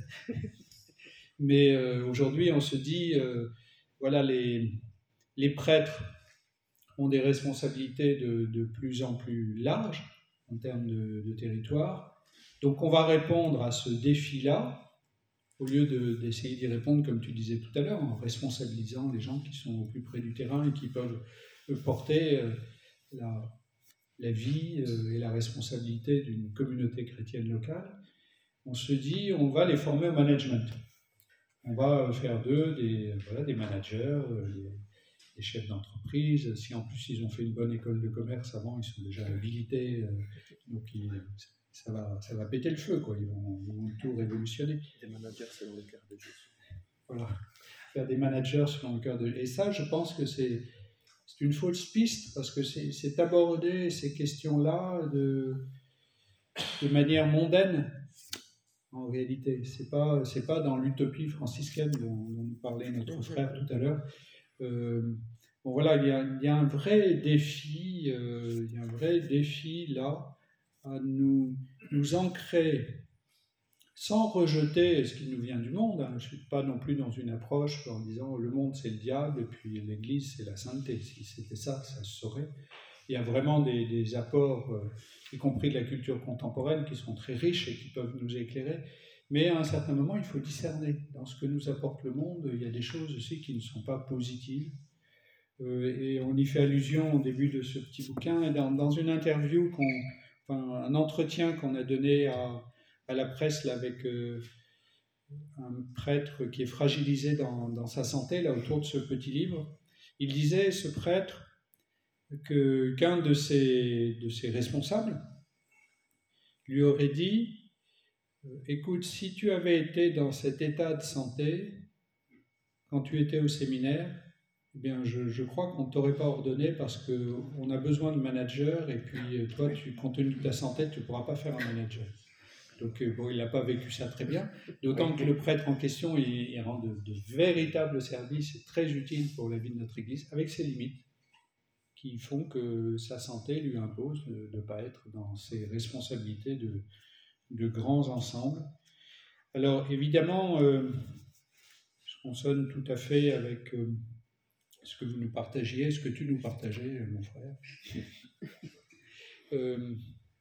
Mais euh, aujourd'hui, on se dit, euh, voilà, les, les prêtres ont des responsabilités de, de plus en plus larges en termes de, de territoire. Donc on va répondre à ce défi-là, au lieu de, d'essayer d'y répondre, comme tu disais tout à l'heure, en responsabilisant les gens qui sont au plus près du terrain et qui peuvent porter euh, la, la vie euh, et la responsabilité d'une communauté chrétienne locale. On se dit, on va les former au management. On va faire d'eux des, voilà, des managers, des, des chefs d'entreprise. Si en plus ils ont fait une bonne école de commerce avant, ils sont déjà habilités, donc ils, ça, va, ça va péter le feu, quoi. Ils vont, ils vont tout révolutionner. Des managers selon le cœur de Jésus. Voilà, faire des managers selon le cœur de Jésus. Et ça, je pense que c'est, c'est une fausse piste, parce que c'est, c'est aborder ces questions-là de, de manière mondaine. En réalité, c'est pas c'est pas dans l'utopie franciscaine dont, dont nous parlait notre frère tout à l'heure. Euh, bon voilà, il y, a, il y a un vrai défi, euh, il y a un vrai défi là à nous nous ancrer sans rejeter ce qui nous vient du monde. Hein. Je ne suis pas non plus dans une approche en disant le monde c'est le diable et puis l'Église c'est la sainteté. Si c'était ça, ça se saurait. Il y a vraiment des, des apports, euh, y compris de la culture contemporaine, qui sont très riches et qui peuvent nous éclairer. Mais à un certain moment, il faut discerner. Dans ce que nous apporte le monde, il y a des choses aussi qui ne sont pas positives. Euh, et on y fait allusion au début de ce petit bouquin. Et dans, dans une interview, qu'on, enfin, un entretien qu'on a donné à, à la presse là, avec euh, un prêtre qui est fragilisé dans, dans sa santé, là, autour de ce petit livre. Il disait, ce prêtre, que, qu'un de ses, de ses responsables lui aurait dit « Écoute, si tu avais été dans cet état de santé, quand tu étais au séminaire, eh bien, je, je crois qu'on ne t'aurait pas ordonné parce qu'on a besoin de managers et puis toi, tu, compte tenu de ta santé, tu ne pourras pas faire un manager. » Donc, bon, il n'a pas vécu ça très bien, d'autant que le prêtre en question, il, il rend de, de véritables services et très utiles pour la vie de notre Église, avec ses limites, qui font que sa santé lui impose de ne pas être dans ses responsabilités de, de grands ensembles. Alors, évidemment, euh, je consonne tout à fait avec euh, ce que vous nous partagiez, ce que tu nous partageais, mon frère. euh,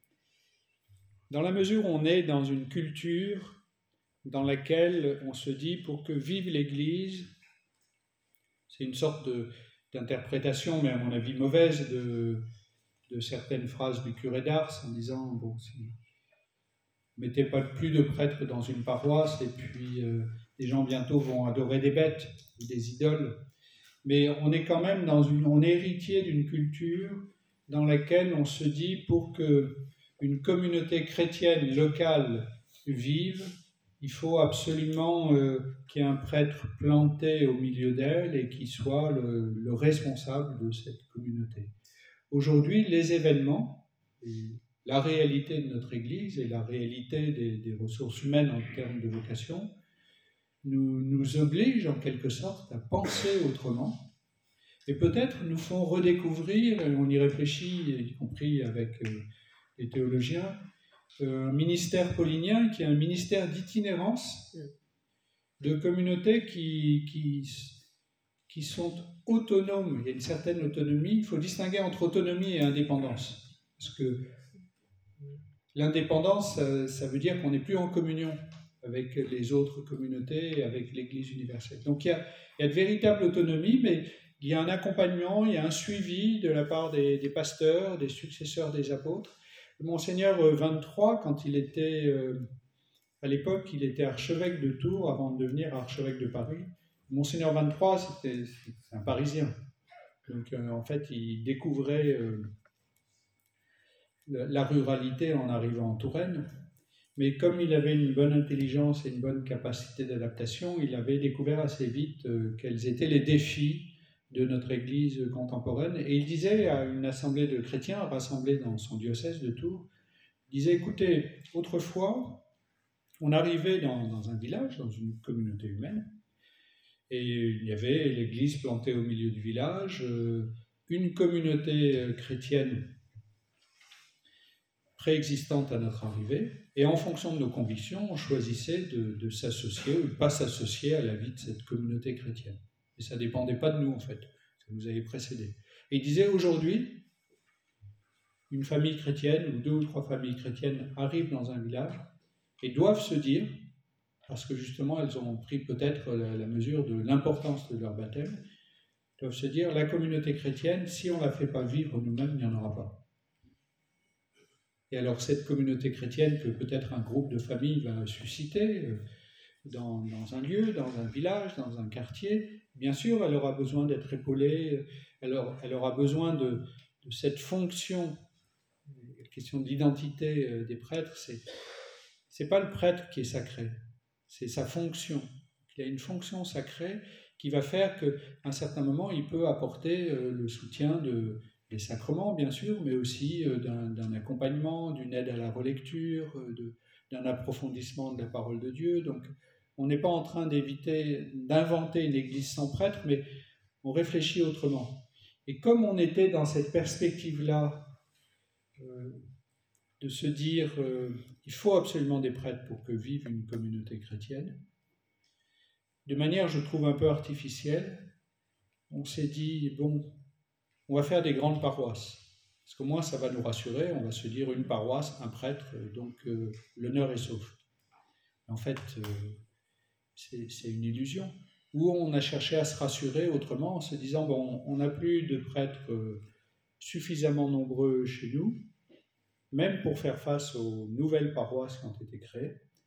Dans la mesure où on est dans une culture dans laquelle on se dit pour que vive l'Église, c'est une sorte de, d'interprétation, mais à mon avis mauvaise, de, de certaines phrases du curé d'Ars en disant bon, si, mettez pas plus de prêtres dans une paroisse et puis euh, les gens bientôt vont adorer des bêtes ou des idoles. Mais on est quand même dans une, on est héritier d'une culture dans laquelle on se dit pour que une communauté chrétienne locale vive, il faut absolument euh, qu'il y ait un prêtre planté au milieu d'elle et qui soit le, le responsable de cette communauté. Aujourd'hui, les événements, et la réalité de notre Église et la réalité des, des ressources humaines en termes de vocation, nous, nous obligent en quelque sorte à penser autrement et peut-être nous font redécouvrir, et on y réfléchit, y compris avec euh, les théologiens, euh, un ministère paulinien qui est un ministère d'itinérance de communautés qui, qui, qui sont autonomes. Il y a une certaine autonomie. Il faut distinguer entre autonomie et indépendance. Parce que l'indépendance, ça, ça veut dire qu'on n'est plus en communion avec les autres communautés et avec l'Église universelle. Donc il y a, il y a de véritables autonomies, mais il y a un accompagnement, il y a un suivi de la part des, des pasteurs, des successeurs des apôtres. Monseigneur vingt-trois, quand il était, euh, à l'époque, il était archevêque de Tours avant de devenir archevêque de Paris. Monseigneur vingt-trois, c'était, c'était un Parisien. Donc euh, en fait, il découvrait euh, la, la ruralité en arrivant en Touraine. Mais comme il avait une bonne intelligence et une bonne capacité d'adaptation, il avait découvert assez vite euh, quels étaient les défis de notre Église contemporaine. Et il disait à une assemblée de chrétiens rassemblés dans son diocèse de Tours, il disait, écoutez, autrefois, on arrivait dans, dans un village, dans une communauté humaine, et il y avait l'église plantée au milieu du village, euh, une communauté chrétienne préexistante à notre arrivée, et en fonction de nos convictions, on choisissait de, de s'associer ou de ne pas s'associer à la vie de cette communauté chrétienne. Et ça ne dépendait pas de nous, en fait. Ça nous avait précédé. Et il disait, aujourd'hui, une famille chrétienne ou deux ou trois familles chrétiennes arrivent dans un village et doivent se dire, parce que justement, elles ont pris peut-être la, la mesure de l'importance de leur baptême, doivent se dire, la communauté chrétienne, si on ne la fait pas vivre nous-mêmes, il n'y en aura pas. Et alors, cette communauté chrétienne que peut-être un groupe de familles va susciter dans, dans un lieu, dans un village, dans un quartier, bien sûr, elle aura besoin d'être épaulée, elle aura, elle aura besoin de, de cette fonction. La question d'identité des prêtres, c'est, c'est pas le prêtre qui est sacré, c'est sa fonction. Il y a une fonction sacrée qui va faire qu'à un certain moment, il peut apporter le soutien de, des sacrements, bien sûr, mais aussi d'un, d'un accompagnement, d'une aide à la relecture, de, d'un approfondissement de la parole de Dieu. Donc, on n'est pas en train d'éviter, d'inventer une église sans prêtre, mais on réfléchit autrement. Et comme on était dans cette perspective-là, euh, de se dire euh, il faut absolument des prêtres pour que vive une communauté chrétienne, de manière, je trouve, un peu artificielle, on s'est dit, bon, on va faire des grandes paroisses. Parce qu'au moins, ça va nous rassurer, on va se dire une paroisse, un prêtre, donc euh, l'honneur est sauf. En fait, euh, c'est, c'est une illusion. Où on a cherché à se rassurer autrement en se disant, bon, on n'a plus de prêtres euh, suffisamment nombreux chez nous, même pour faire face aux nouvelles paroisses qui ont été créées.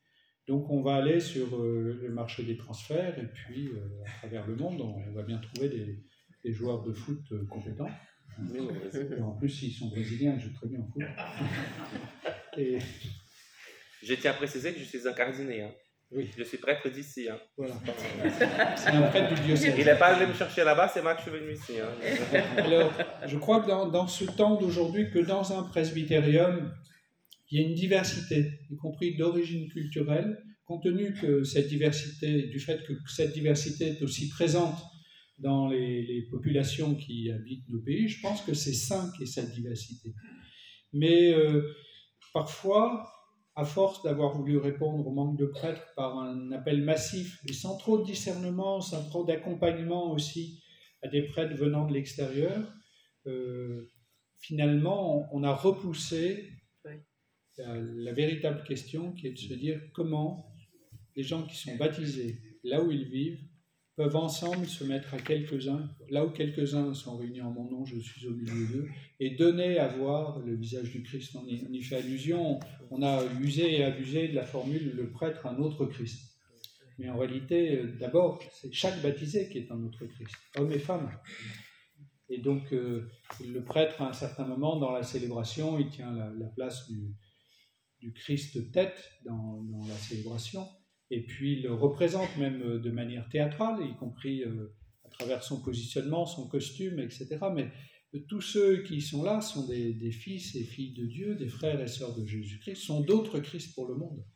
Donc on va aller sur euh, le marché des transferts et puis euh, à travers le monde, on, on va bien trouver des, des joueurs de foot euh, compétents. Et en plus, s'ils sont brésiliens, ils jouent très bien au foot. Et... Je tiens à préciser que je suis un cardiné. Hein. Oui. Je suis prêtre d'ici. Hein. Voilà. C'est un prêtre du diocèse. Il n'est pas allé me chercher là-bas, c'est moi que je suis venu ici. Hein. Alors, je crois que dans, dans ce temps d'aujourd'hui, que dans un presbytérium, il y a une diversité, y compris d'origine culturelle, compte tenu que cette diversité, du fait que cette diversité est aussi présente dans les, les populations qui habitent nos pays, je pense que c'est sain qu'il y ait cette diversité. Mais euh, parfois, à force d'avoir voulu répondre au manque de prêtres par un appel massif, et sans trop de discernement, sans trop d'accompagnement aussi à des prêtres venant de l'extérieur, euh, finalement, on, on a repoussé la, la véritable question qui est de se dire comment les gens qui sont baptisés, là où ils vivent, peuvent ensemble se mettre à quelques-uns, là où quelques-uns sont réunis en mon nom, je suis au milieu d'eux, et donner à voir le visage du Christ. On y, on y fait allusion, on a usé et abusé de la formule « le prêtre, un autre Christ ». Mais en réalité, d'abord, c'est chaque baptisé qui est un autre Christ, homme et femme. Et donc, euh, le prêtre, à un certain moment, dans la célébration, il tient la, la place du, du Christ tête dans, dans la célébration, et puis il le représente même de manière théâtrale, y compris euh, à travers son positionnement, son costume, et cetera. Mais euh, tous ceux qui sont là sont des, des fils et filles de Dieu, des frères et sœurs de Jésus-Christ, sont d'autres Christ pour le monde.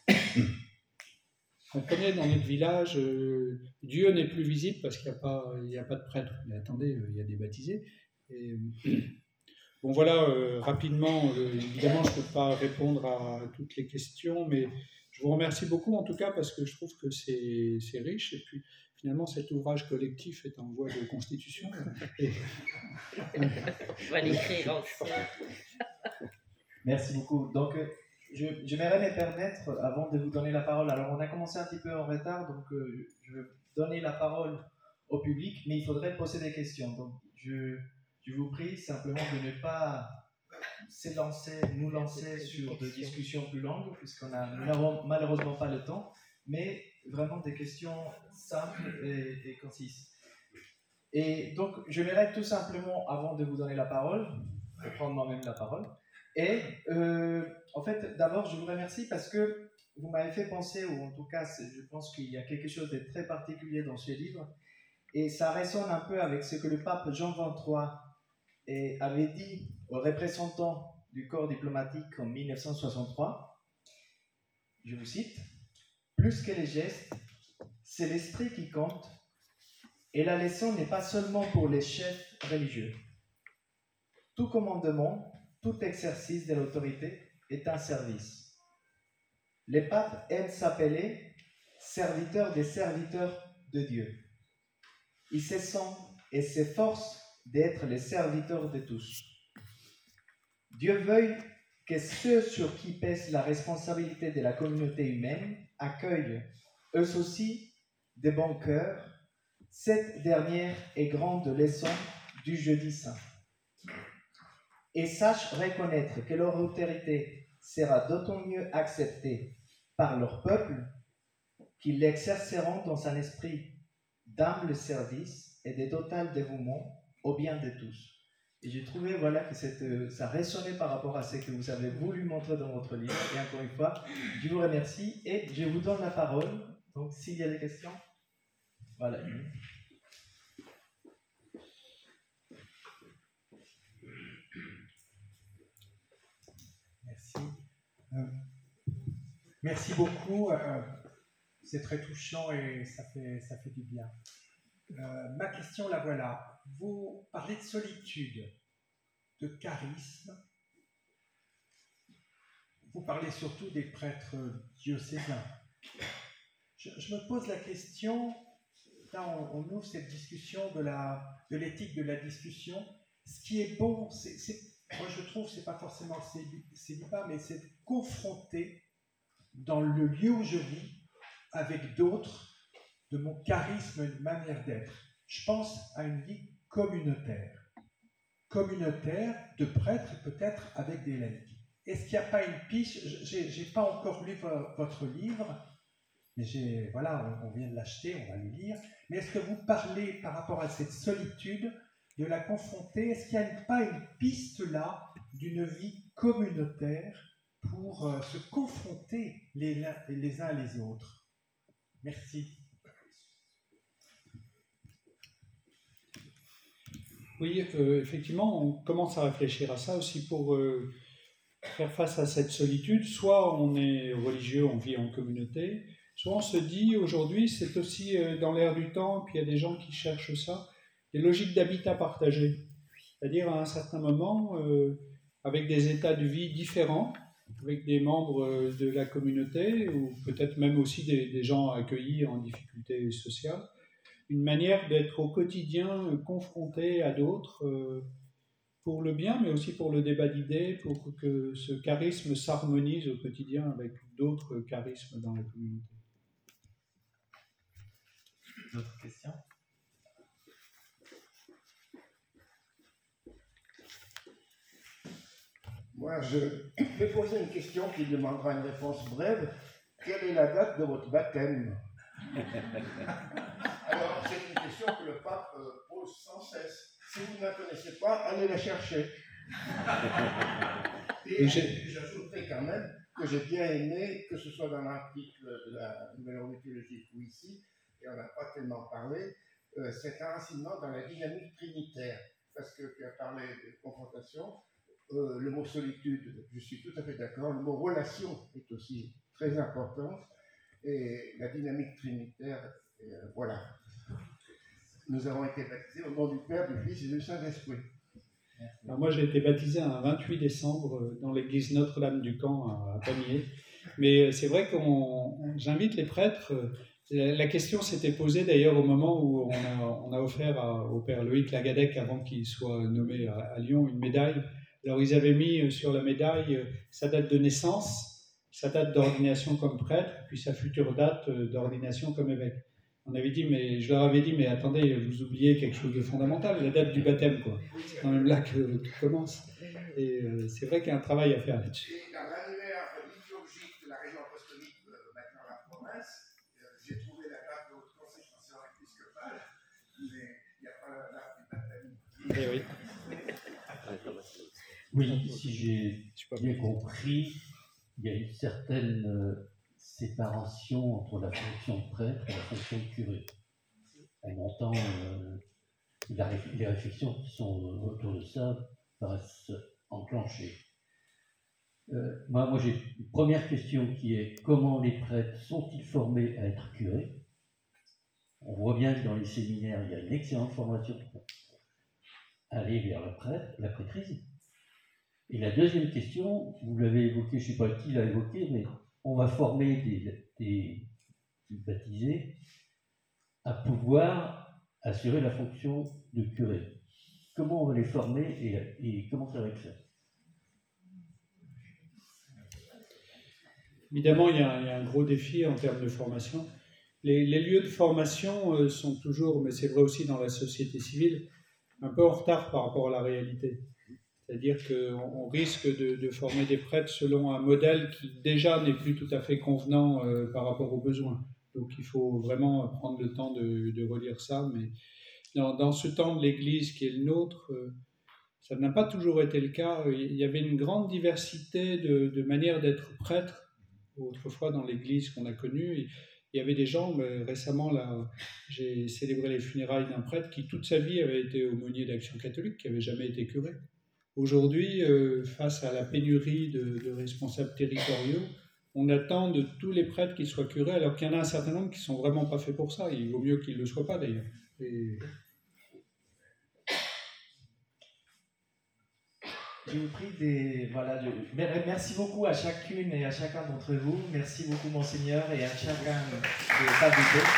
Comprenez, dans notre village, euh, Dieu n'est plus visible parce qu'il n'y a pas, il n'y a pas de prêtre. Mais attendez, euh, il y a des baptisés. Et, euh, bon voilà, euh, rapidement, euh, évidemment, je ne peux pas répondre à toutes les questions, mais je vous remercie beaucoup en tout cas parce que je trouve que c'est, c'est riche et puis finalement cet ouvrage collectif est en voie de constitution. Et... On va l'écrire ensemble. Merci beaucoup. Donc, je, je vais me permettre, avant de vous donner la parole, alors on a commencé un petit peu en retard, donc euh, je vais donner la parole au public, mais il faudrait poser des questions. Donc, je, je vous prie simplement de ne pas s'élancer, nous lancer sur des discussions plus longues, puisqu'on a, nous n'avons malheureusement pas le temps, mais vraiment des questions simples et, et concises. Et donc, je verrai tout simplement, avant de vous donner la parole, de prendre moi-même la parole, et euh, en fait, d'abord, je vous remercie parce que vous m'avez fait penser, ou en tout cas, je pense qu'il y a quelque chose de très particulier dans ce livre, et ça résonne un peu avec ce que le pape Jean vingt-trois et avait dit aux représentants du corps diplomatique en mille neuf cent soixante-trois, je vous cite, « Plus que les gestes, c'est l'esprit qui compte, et la leçon n'est pas seulement pour les chefs religieux. Tout commandement, tout exercice de l'autorité est un service. Les papes aiment s'appeler serviteurs des serviteurs de Dieu. Ils se sentent et s'efforcent d'être les serviteurs de tous. Dieu veuille que ceux sur qui pèse la responsabilité de la communauté humaine accueillent, eux aussi, de bon cœur, cette dernière et grande leçon du jeudi saint. Et sachent reconnaître que leur autorité sera d'autant mieux acceptée par leur peuple qu'ils l'exerceront dans un esprit d'humble service et de total dévouement au bien de tous. Et j'ai trouvé voilà, que cette, ça résonnait par rapport à ce que vous avez voulu montrer dans votre livre. Et encore une fois, je vous remercie et je vous donne la parole. Donc, s'il y a des questions, voilà. Merci. Euh, merci beaucoup. Euh, c'est très touchant et ça fait, ça fait du bien. Euh, ma question, la voilà. Vous parlez de solitude, de charisme. Vous parlez surtout des prêtres diocésains. Je, je me pose la question, là on, on ouvre cette discussion de, la, de l'éthique de la discussion. Ce qui est bon, c'est, c'est, moi je trouve, c'est pas forcément le célibat, mais c'est de confronter dans le lieu où je vis avec d'autres de mon charisme et de manière d'être. Je pense à une vie communautaire. Communautaire de prêtres, peut-être avec des laïcs. est-ce qu'il n'y a pas une piste? Je n'ai pas encore lu vo- votre livre, mais j'ai, voilà, on, on vient de l'acheter, on va le lire. Mais est-ce que vous parlez par rapport à cette solitude, de la confronter? Est-ce qu'il n'y a pas une piste là d'une vie communautaire pour euh, se confronter les, les uns les autres? Merci. Oui, euh, effectivement, on commence à réfléchir à ça aussi pour euh, faire face à cette solitude. Soit on est religieux, on vit en communauté, soit on se dit aujourd'hui, c'est aussi euh, dans l'air du temps, puis il y a des gens qui cherchent ça, des logiques d'habitat partagé. C'est-à-dire à un certain moment, euh, avec des états de vie différents, avec des membres euh, de la communauté, ou peut-être même aussi des, des gens accueillis en difficulté sociale, une manière d'être au quotidien euh, confronté à d'autres, euh, pour le bien, mais aussi pour le débat d'idées, pour que ce charisme s'harmonise au quotidien avec d'autres charismes dans la communauté. D'autres questions? Moi, je vais poser une question qui demandera une réponse brève. Quelle est la date de votre baptême? Alors, c'est une question que le pape euh, pose sans cesse. Si vous ne la connaissez pas, allez la chercher. Et j'ajouterai quand même que j'ai bien aimé, que ce soit dans l'article de la Nouvelle Ordre théologique ou ici, et on n'a pas tellement parlé, euh, cet enracinement dans la dynamique trinitaire. Parce que tu as parlé de confrontation, euh, le mot solitude, je suis tout à fait d'accord, le mot relation est aussi très important, et la dynamique trinitaire, euh, voilà. Nous avons été baptisés au nom du Père, du Fils et du Saint-Esprit. Alors moi, j'ai été baptisé un vingt-huit décembre dans l'église Notre-Dame du Camp à Pamiers. Mais c'est vrai que j'invite les prêtres. La question s'était posée d'ailleurs au moment où on a, on a offert à, au père Loïc Lagadec, avant qu'il soit nommé à, à Lyon, une médaille. Alors ils avaient mis sur la médaille sa date de naissance, sa date d'ordination comme prêtre, puis sa future date d'ordination comme évêque. On avait dit, mais je leur avais dit, mais attendez, vous oubliez quelque chose de fondamental, la date du baptême, quoi. C'est quand même là que tout commence. Et euh, c'est vrai qu'il y a un travail à faire là-dessus. Et dans l'annuaire liturgique de la région apostolique, euh, maintenant la province, euh, j'ai trouvé la date de votre consécration épiscopale, mais il n'y a pas la date du baptême. Eh oui. Oui, si j'ai bien compris, il y a une certaine euh, séparation entre la fonction de prêtre et la fonction de curé. On entend euh, la, les réflexions qui sont autour de ça paraissent enclenchées. Euh, moi, moi j'ai une première question qui est: comment les prêtres sont-ils formés à être curés? On voit bien que dans les séminaires, il y a une excellente formation pour aller vers le prêtre, la prêtrise. Et la deuxième question, vous l'avez évoqué, je ne sais pas qui l'a évoqué, mais on va former des, des, des baptisés à pouvoir assurer la fonction de curé. Comment on va les former et, et comment ça va être fait? Évidemment, il y, a, il y a un gros défi en termes de formation. Les, les lieux de formation euh, sont toujours, mais c'est vrai aussi dans la société civile, un peu en retard par rapport à la réalité. C'est-à-dire qu'on risque de, de former des prêtres selon un modèle qui déjà n'est plus tout à fait convenant euh, par rapport aux besoins. Donc il faut vraiment prendre le temps de, de relire ça. Mais dans, dans ce temps de l'Église qui est le nôtre, euh, ça n'a pas toujours été le cas. Il y avait une grande diversité de, de manières d'être prêtre autrefois dans l'Église qu'on a connue. Il y avait des gens, mais récemment, là, j'ai célébré les funérailles d'un prêtre qui toute sa vie avait été aumônier d'Action catholique, qui n'avait jamais été curé. Aujourd'hui, euh, face à la pénurie de, de responsables territoriaux, on attend de tous les prêtres qu'ils soient curés, alors qu'il y en a un certain nombre qui ne sont vraiment pas faits pour ça. Il vaut mieux qu'ils ne le soient pas, d'ailleurs. Et... Je vous prie des... Voilà, de... Merci beaucoup à chacune et à chacun d'entre vous. Merci beaucoup, Monseigneur, et à chacun de s'inviter.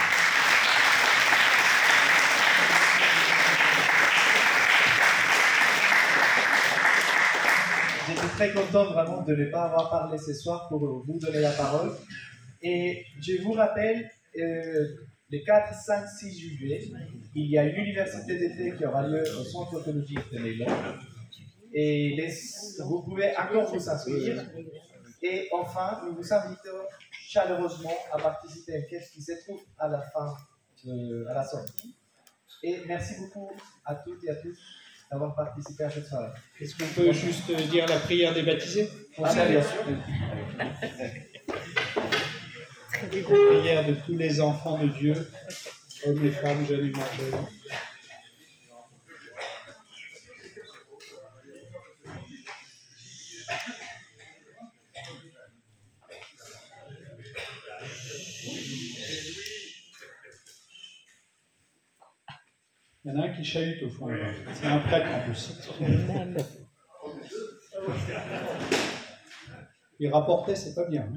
J'étais très content vraiment de ne pas avoir parlé ce soir pour vous donner la parole. Et je vous rappelle, euh, les quatre, cinq, six juillet, il y a une université d'été qui aura lieu au Centre théologique de Meilon. Et les, vous pouvez encore vous inscrire. Et enfin, nous vous invitons chaleureusement à participer à une pièce qui se trouve à la fin, de, à la sortie. Et merci beaucoup à toutes et à tous d'avoir participé à cette soirée. Est-ce qu'on peut juste dire la prière des baptisés? Ah, bien, bien sûr. La prière de tous les enfants de Dieu, hommes et femmes, jeunes et moins jeunes. Il y en a un qui chahute au fond. C'est un prêtre en plus. Il rapportait, c'est pas bien.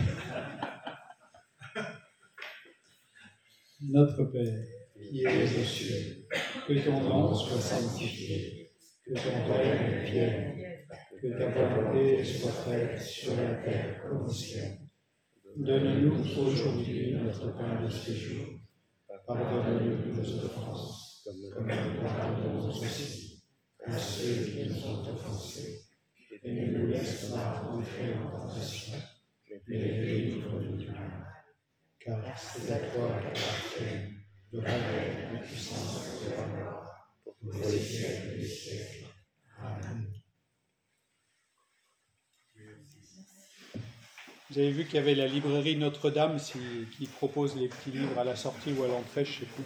Notre Père, qui es aux cieux, que ton nom soit sanctifié, que ton règne vienne, que ta volonté soit faite sur la terre comme au ciel. Donne-nous aujourd'hui notre pain de ce jour. Pardonne-nous nos offenses, comme nous pardonnons aussi à ceux qui nous ont offensés. Et ne nous laisse pas entrer en tentation, mais délivre-nous du mal. Car c'est à toi qu'appartient le règne, la puissance et la gloire, pour les siècles des siècles. Amen. Vous avez vu qu'il y avait la librairie Notre-Dame si, qui propose les petits livres à la sortie ou à l'entrée, je ne sais plus.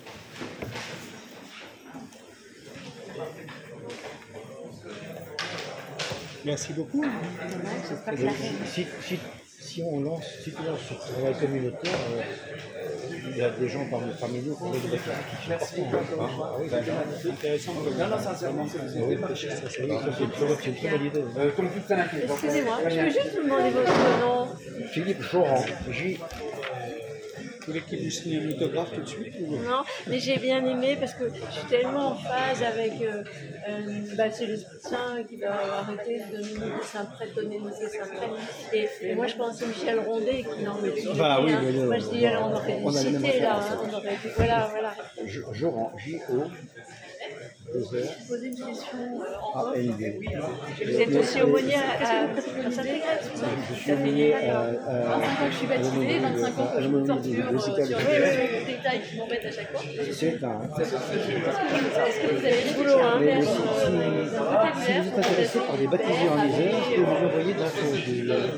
Merci beaucoup. Si, si, si on lance, si tu lances ce travail communautaire, euh, il y a des gens parmi, parmi nous qui ont des qui Merci. ah, oui, C'est intéressant. Non, non, sincèrement, c'est ça, c'est une très bonne idée. Euh, comme tout ça, Excusez-moi, je peux juste vous demander votre nom? Philippe Joran, J. Vous voulez qu'il vous signe un autographe tout de suite ou... Non, mais j'ai bien aimé parce que je suis tellement en phase avec. Euh, euh, bah, c'est l'Esprit Saint qui va arrêter de donner des saints prêtres, donner des saints prêtres. Et, et moi, je pense à Michel Rondet qui n'en met plus. Bah oui, hein. mais non, moi, je dis, alors, on aurait on a dû les mêmes citer là. affaires, Hein, on aurait dû, voilà, voilà. Joran, J O. Poser une question euh, en Ah, off. N D. Vous êtes aussi aumônier à, à Saint-Égrève, c'est ça? Je suis aumônier à. vingt-cinq ans que je suis baptisée, vingt-cinq ans que je me torture sur les détails qui m'embêtent à chaque fois. C'est un. Est-ce que vous avez du boulot hein, Mais vers, si, euh, si, si vous êtes intéressé par des baptisés en Isère, je peux vous envoyer d'infos.